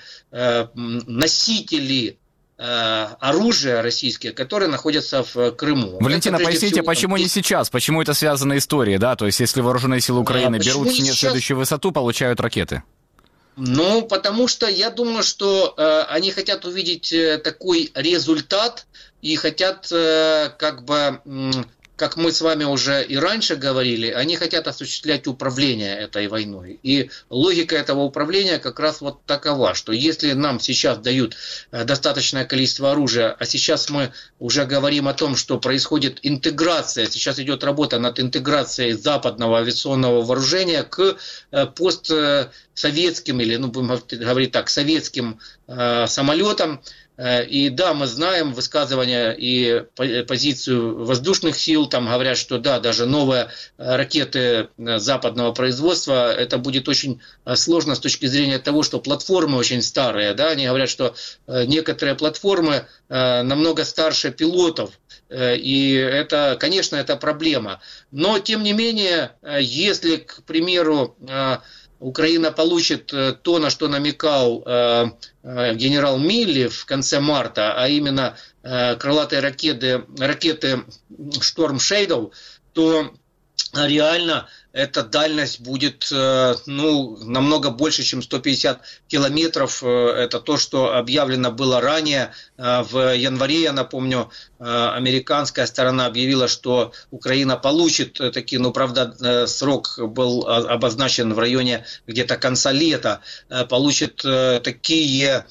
носители оружия российские, которые находятся в Крыму. Валентина, это, поясните, всего, почему не сейчас? Почему это связана история? Да? То есть, если вооруженные силы Украины а берут сейчас... следующую высоту, получают ракеты? Ну, потому что я думаю, что э, они хотят увидеть э, такой результат и хотят, э, как бы, э, как мы с вами уже и раньше говорили, они хотят осуществлять управление этой войной. И логика этого управления как раз вот такова, что если нам сейчас дают достаточное количество оружия, а сейчас мы уже говорим о том, что происходит интеграция, сейчас идет работа над интеграцией западного авиационного вооружения к постсоветским, или, ну, будем говорить так, советским э, самолетам. И да, мы знаем высказывания и позицию воздушных сил, там говорят, что да, даже новые ракеты западного производства, это будет очень сложно с точки зрения того, что платформы очень старые, да, они говорят, что некоторые платформы намного старше пилотов, и это, конечно, это проблема. Но, тем не менее, если, к примеру, Украина получит то, на что намекал э, э, генерал Милли в конце марта, а именно э, крылатые ракеты, ракеты Storm Shadow, то реально эта дальность будет э, ну, намного больше, чем сто пятьдесят километров. Это то, что объявлено было ранее. В январе, я напомню, американская сторона объявила, что Украина получит такие, ну, правда, срок был обозначен в районе где-то конца лета, получит такие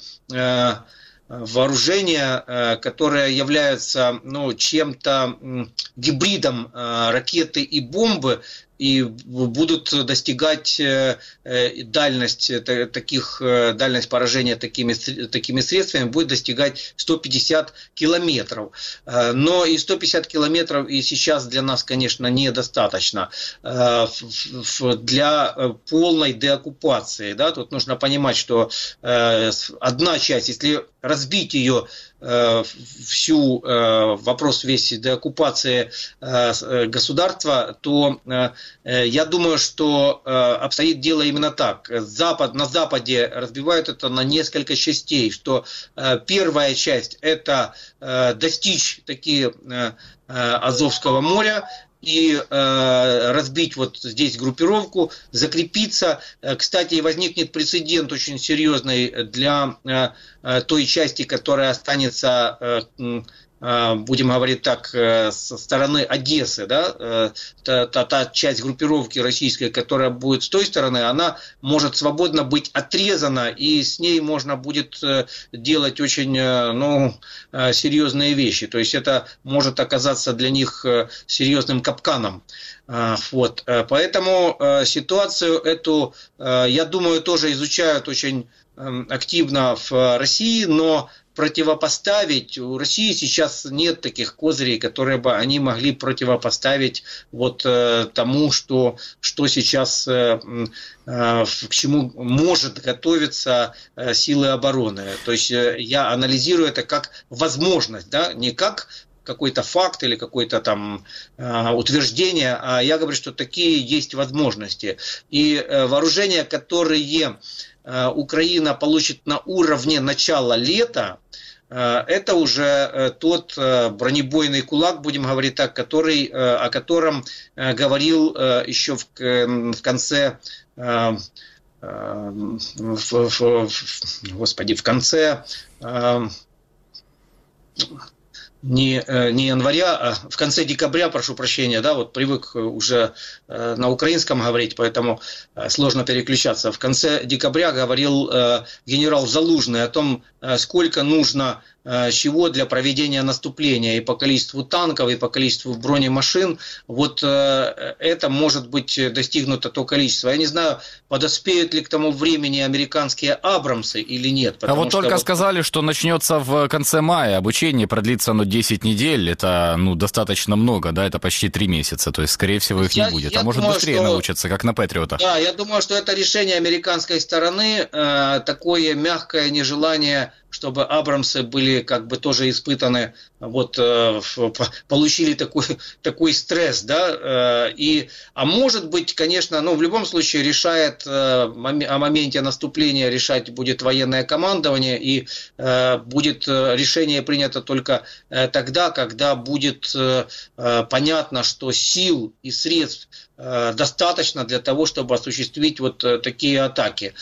вооружения, которые являются, ну, чем-то гибридом ракеты и бомбы. и будут достигать дальность таких, дальность поражения такими, такими средствами будет достигать сто пятьдесят километров. Но и сто пятьдесят километров и сейчас для нас, конечно, недостаточно для полной деоккупации. Да? Тут нужно понимать, что одна часть, если разбить ее всю вопрос весь деоккупации государства, то я думаю, что обстоит дело именно так. Запад, на Западе разбивают это на несколько частей, что первая часть – это достичь такие Азовского моря, и э, разбить вот здесь группировку, закрепиться. Кстати, возникнет прецедент очень серьезный для э, той части, которая останется, э, э, будем говорить так, э, со стороны Одессы. Да? Э, та, та, та часть группировки российской, которая будет с той стороны, она может свободно быть отрезана, и с ней можно будет э, делать очень э, ну, э, серьезные вещи. То есть это может оказаться для них э, серьезным капканом. Вот. Поэтому ситуацию эту, я думаю, тоже изучают очень активно в России, но противопоставить у России сейчас нет таких козырей, которые бы они могли противопоставить вот тому, что, что сейчас к чему может готовиться силы обороны. То есть я анализирую это как возможность, да, не как какой-то факт или какое-то там э, утверждение, а я говорю, что такие есть возможности. И э, вооружения, которые э, Украина получит на уровне начала лета, э, это уже э, тот э, бронебойный кулак, будем говорить так, который, э, о котором э, говорил э, еще в, э, в конце э, э, в, в, в, господи, в конце э, Не, не января, а в конце декабря, прошу прощения, да, вот привык уже на украинском говорить, поэтому сложно переключаться. В конце декабря говорил генерал Залужный о том, сколько нужно чего для проведения наступления и по количеству танков, и по количеству бронемашин. Вот это может быть достигнуто то количество. Я не знаю, подоспеют ли к тому времени американские Абрамсы или нет. А вот только вот... сказали, что начнется в конце мая. Обучение продлится оно десять недель. Это ну, достаточно много, да, это почти три месяца. То есть, скорее всего, их я, не будет. А может думаю, быстрее что... научатся, как на Патриотах. Да, я думаю, что это решение американской стороны, э, такое мягкое нежелание, чтобы Абрамсы были как бы тоже испытаны, вот, э, получили такой, такой стресс, да, э, и, а может быть, конечно, ну, в любом случае решает, э, о моменте наступления решать будет военное командование, и э, будет решение принято только э, тогда, когда будет э, понятно, что сил и средств достаточно для того, чтобы осуществить вот такие атаки.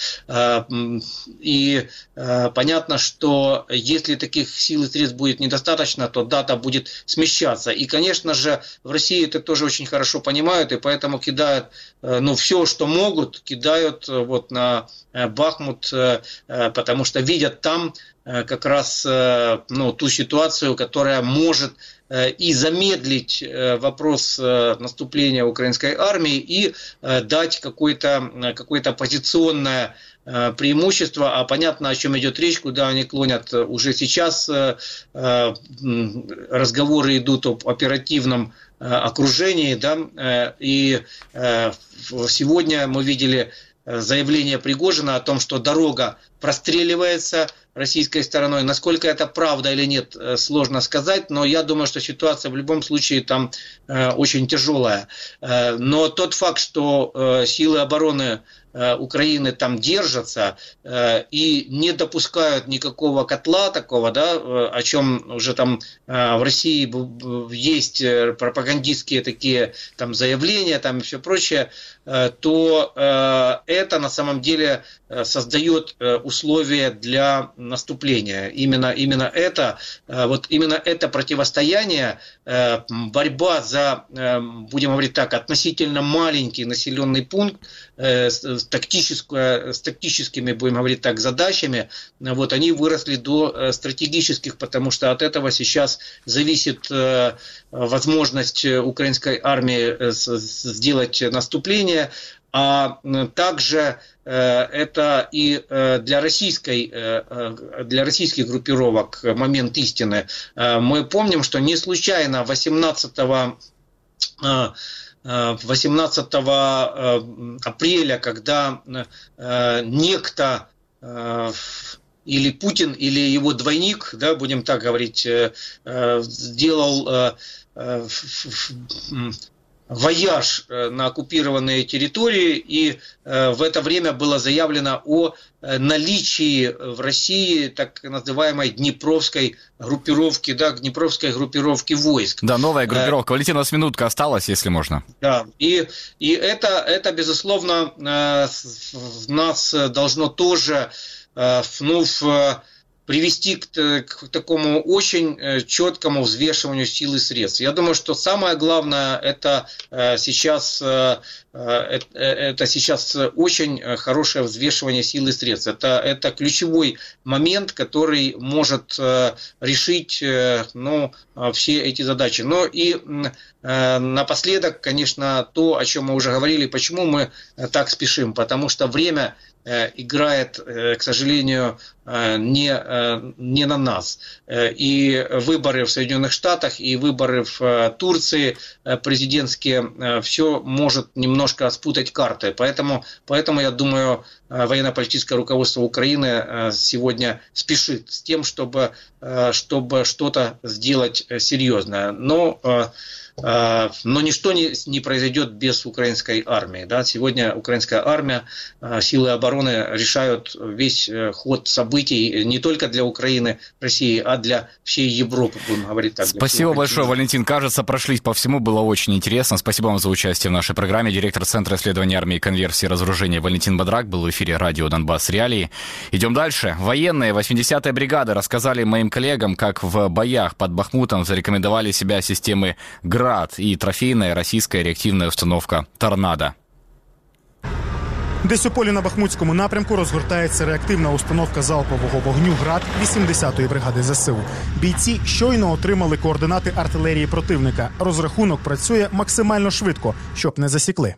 И понятно, что если таких сил и средств будет недостаточно, то дата будет смещаться. И, конечно же, в России это тоже очень хорошо понимают, и поэтому кидают ну, все, что могут, кидают вот на Бахмут, потому что видят там как раз ну, ту ситуацию, которая может и замедлить вопрос наступления украинской армии и дать какое-то, какое-то позиционное преимущество, а понятно, о чем идет речь, куда они клонят. Уже сейчас разговоры идут об оперативном окружении, да, и сегодня мы видели заявление Пригожина о том, что дорога простреливается российской стороной. Насколько это правда или нет, сложно сказать, но я думаю, что ситуация в любом случае там э, очень тяжелая. Э, но тот факт, что э, силы обороны э, Украины там держатся э, и не допускают никакого котла такого, да, э, о чем уже там э, в России есть пропагандистские такие там заявления там и все прочее, э, то э, это на самом деле создает условия для наступления. Именно, именно это, вот именно это противостояние, борьба за, будем говорить так, относительно маленький населенный пункт с, с тактическими, будем говорить так, задачами, вот они выросли до стратегических, потому что от этого сейчас зависит возможность украинской армии сделать наступление, а также это и для российской, для российских группировок момент истины. Мы помним, что не случайно восемнадцатого апреля, когда некто или Путин, или его двойник, да, будем так говорить, сделал вояж на оккупированные территории, и в это время было заявлено о наличии в России так называемой Днепровской группировки, да, Днепровской группировки войск. Да, новая группировка. Валентин, у нас минутка осталась, если можно. Да, и, и это, это, безусловно, нас должно тоже, ну, в привести к, к такому очень четкому взвешиванию сил и средств. Я думаю, что самое главное это сейчас, это сейчас очень хорошее взвешивание сил и средств. Это, это ключевой момент, который может решить, ну, все эти задачи. Но и напоследок, конечно, то, о чем мы уже говорили, почему мы так спешим. Потому что время играет, к сожалению, не, не на нас. И выборы в Соединенных Штатах, и выборы в Турции президентские, все может немножко спутать карты. Поэтому, поэтому я думаю, военно-политическое руководство Украины сегодня спешит с тем, чтобы, чтобы что-то сделать серьезное. Но Но ничто не, не произойдет без украинской армии. Да? Сегодня украинская армия, силы обороны решают весь ход событий не только для Украины, России, а для всей Европы, будем говорить так. Спасибо большое, Валентин. Кажется, прошлись по всему, было очень интересно. Спасибо вам за участие в нашей программе. Директор Центра исследований армии и конверсии и разоружения Валентин Бадрак был в эфире радио «Донбасс Реалии». Идем дальше. Военные восьмидесятой бригады рассказали моим коллегам, как в боях под Бахмутом зарекомендовали себя системы «Град» и трофейная российская реактивная установка «Торнадо». Десь у полі на Бахмутському напрямку розгортається реактивна установка залпового вогню «Град» вісімдесятої бригади ЗСУ. Бійці щойно отримали координати артилерії противника. Розрахунок працює максимально швидко, щоб не засікли.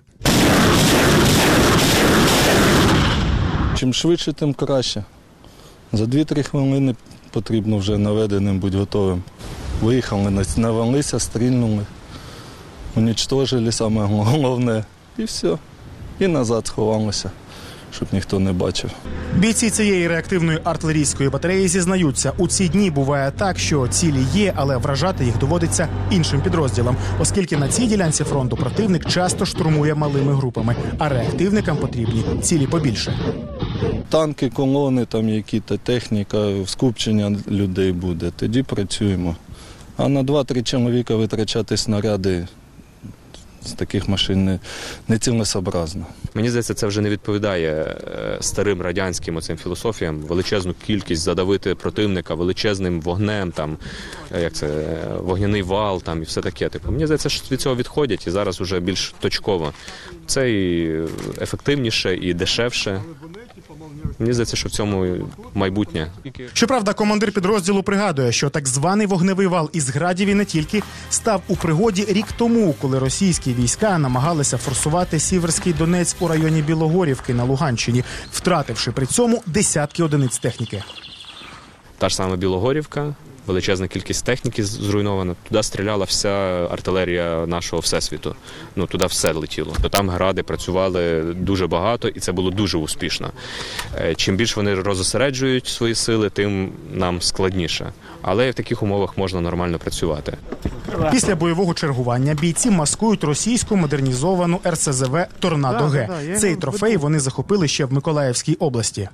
Чим швидше, тим краще. За дві-три хвилини потрібно вже наведеним бути готовим. Виїхали, навалися, стрільнули, уничтожили, саме головне, і все. І назад сховалися, щоб ніхто не бачив. Бійці цієї реактивної артилерійської батареї зізнаються, у ці дні буває так, що цілі є, але вражати їх доводиться іншим підрозділам, оскільки на цій ділянці фронту противник часто штурмує малими групами, а реактивникам потрібні цілі побільше. Танки, колони, там які-то техніка, скупчення людей буде, тоді працюємо. А на два-три чоловіка витрачати снаряди з таких машин не, не цілесообразно. Мені здається, це вже не відповідає старим радянським оцим філософіям. Величезну кількість задавити противника величезним вогнем, там, як це, вогняний вал там, і все таке. Типу, мені здається, що від цього відходять і зараз вже більш точково. Це і ефективніше, і дешевше. Мені здається, що в цьому майбутнє. Щоправда, командир підрозділу пригадує, що так званий вогневий вал із Градів і не тільки став у пригоді рік тому, коли російські війська намагалися форсувати Сіверський Донець у районі Білогорівки на Луганщині, втративши при цьому десятки одиниць техніки. Та ж сама Білогорівка, величезна кількість техніки зруйнована. Туди стріляла вся артилерія нашого Всесвіту. Ну, туди все летіло. То там гради працювали дуже багато, і це було дуже успішно. Чим більше вони розосереджують свої сили, тим нам складніше. Але в таких умовах можна нормально працювати. Після бойового чергування бійці маскують російську модернізовану ер ес зе ве «Торнадо-Г». Цей трофей вони захопили ще в Миколаївській області.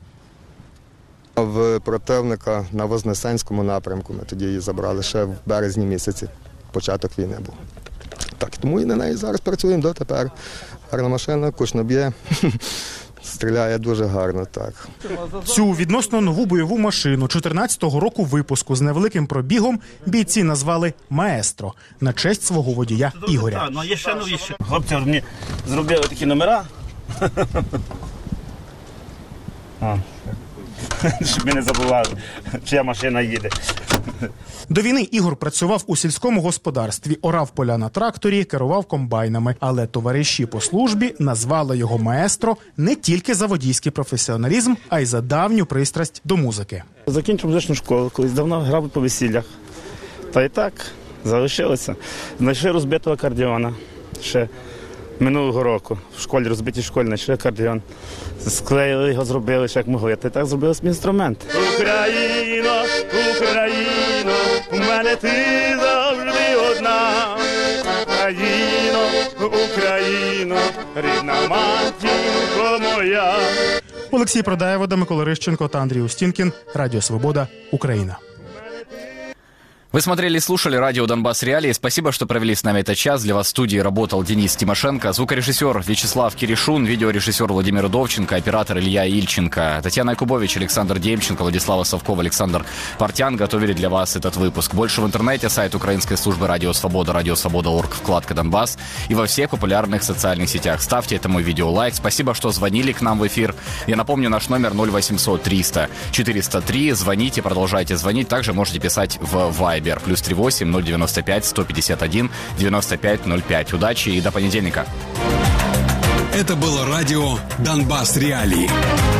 В противника на Вознесенському напрямку ми тоді її забрали ще в березні місяці. Початок війни був. Так, тому і на неї зараз працюємо дотепер. Гарна машина, кучно б'є. Стріляє дуже гарно, так. Цю відносно нову бойову машину чотирнадцятого року випуску з невеликим пробігом бійці назвали «Маестро» на честь свого водія Ігоря. Так, ну є ще новіше. Хлопці мені зробили такі номера. А, щоб ми не забували, чия машина їде. До війни Ігор працював у сільському господарстві, орав поля на тракторі, керував комбайнами. Але товариші по службі назвали його «Маестро» не тільки за водійський професіоналізм, а й за давню пристрасть до музики. Закінчив музичну школу, колись давно грав по весіллях. Та й так, залишилося. Знайшли розбитого акордеона ще минулого року. В школі, розбитій школі, знайшли акордеон. Склеїли його, зробили, як могли. Та й так зробили свій інструмент. Україно, Україно, у мене ти завжди одна. Україно, Україно, рідна матінко моя. Олексій Продаєвода, Микола Рищенко та Андрій Устінкін. Радіо Свобода, Україна. Вы смотрели и слушали радио «Донбасс Реалии». Спасибо, что провели с нами этот час. Для вас в студии работал Денис Тимошенко, звукорежиссер Вячеслав Киришун, видеорежиссер Владимир Довченко, оператор Илья Ильченко, Татьяна Якубович, Александр Демченко, Владислава Совкова, Александр Портян готовили для вас этот выпуск. Больше в интернете, сайт украинской службы «Радио Свобода», радиосвобода точка орг, вкладка «Донбасс» и во всех популярных социальных сетях. Ставьте этому видео лайк. Спасибо, что звонили к нам в эфир. Я напомню, наш номер ноль восемьсот триста четыреста три. Звоните, продолжайте звонить. Также можете писать в Viber. Плюс три восемь ноль девяносто пять сто пятьдесят один девяносто пять ноль пять. Удачи и до понедельника. Это было радио «Донбасс Реалии».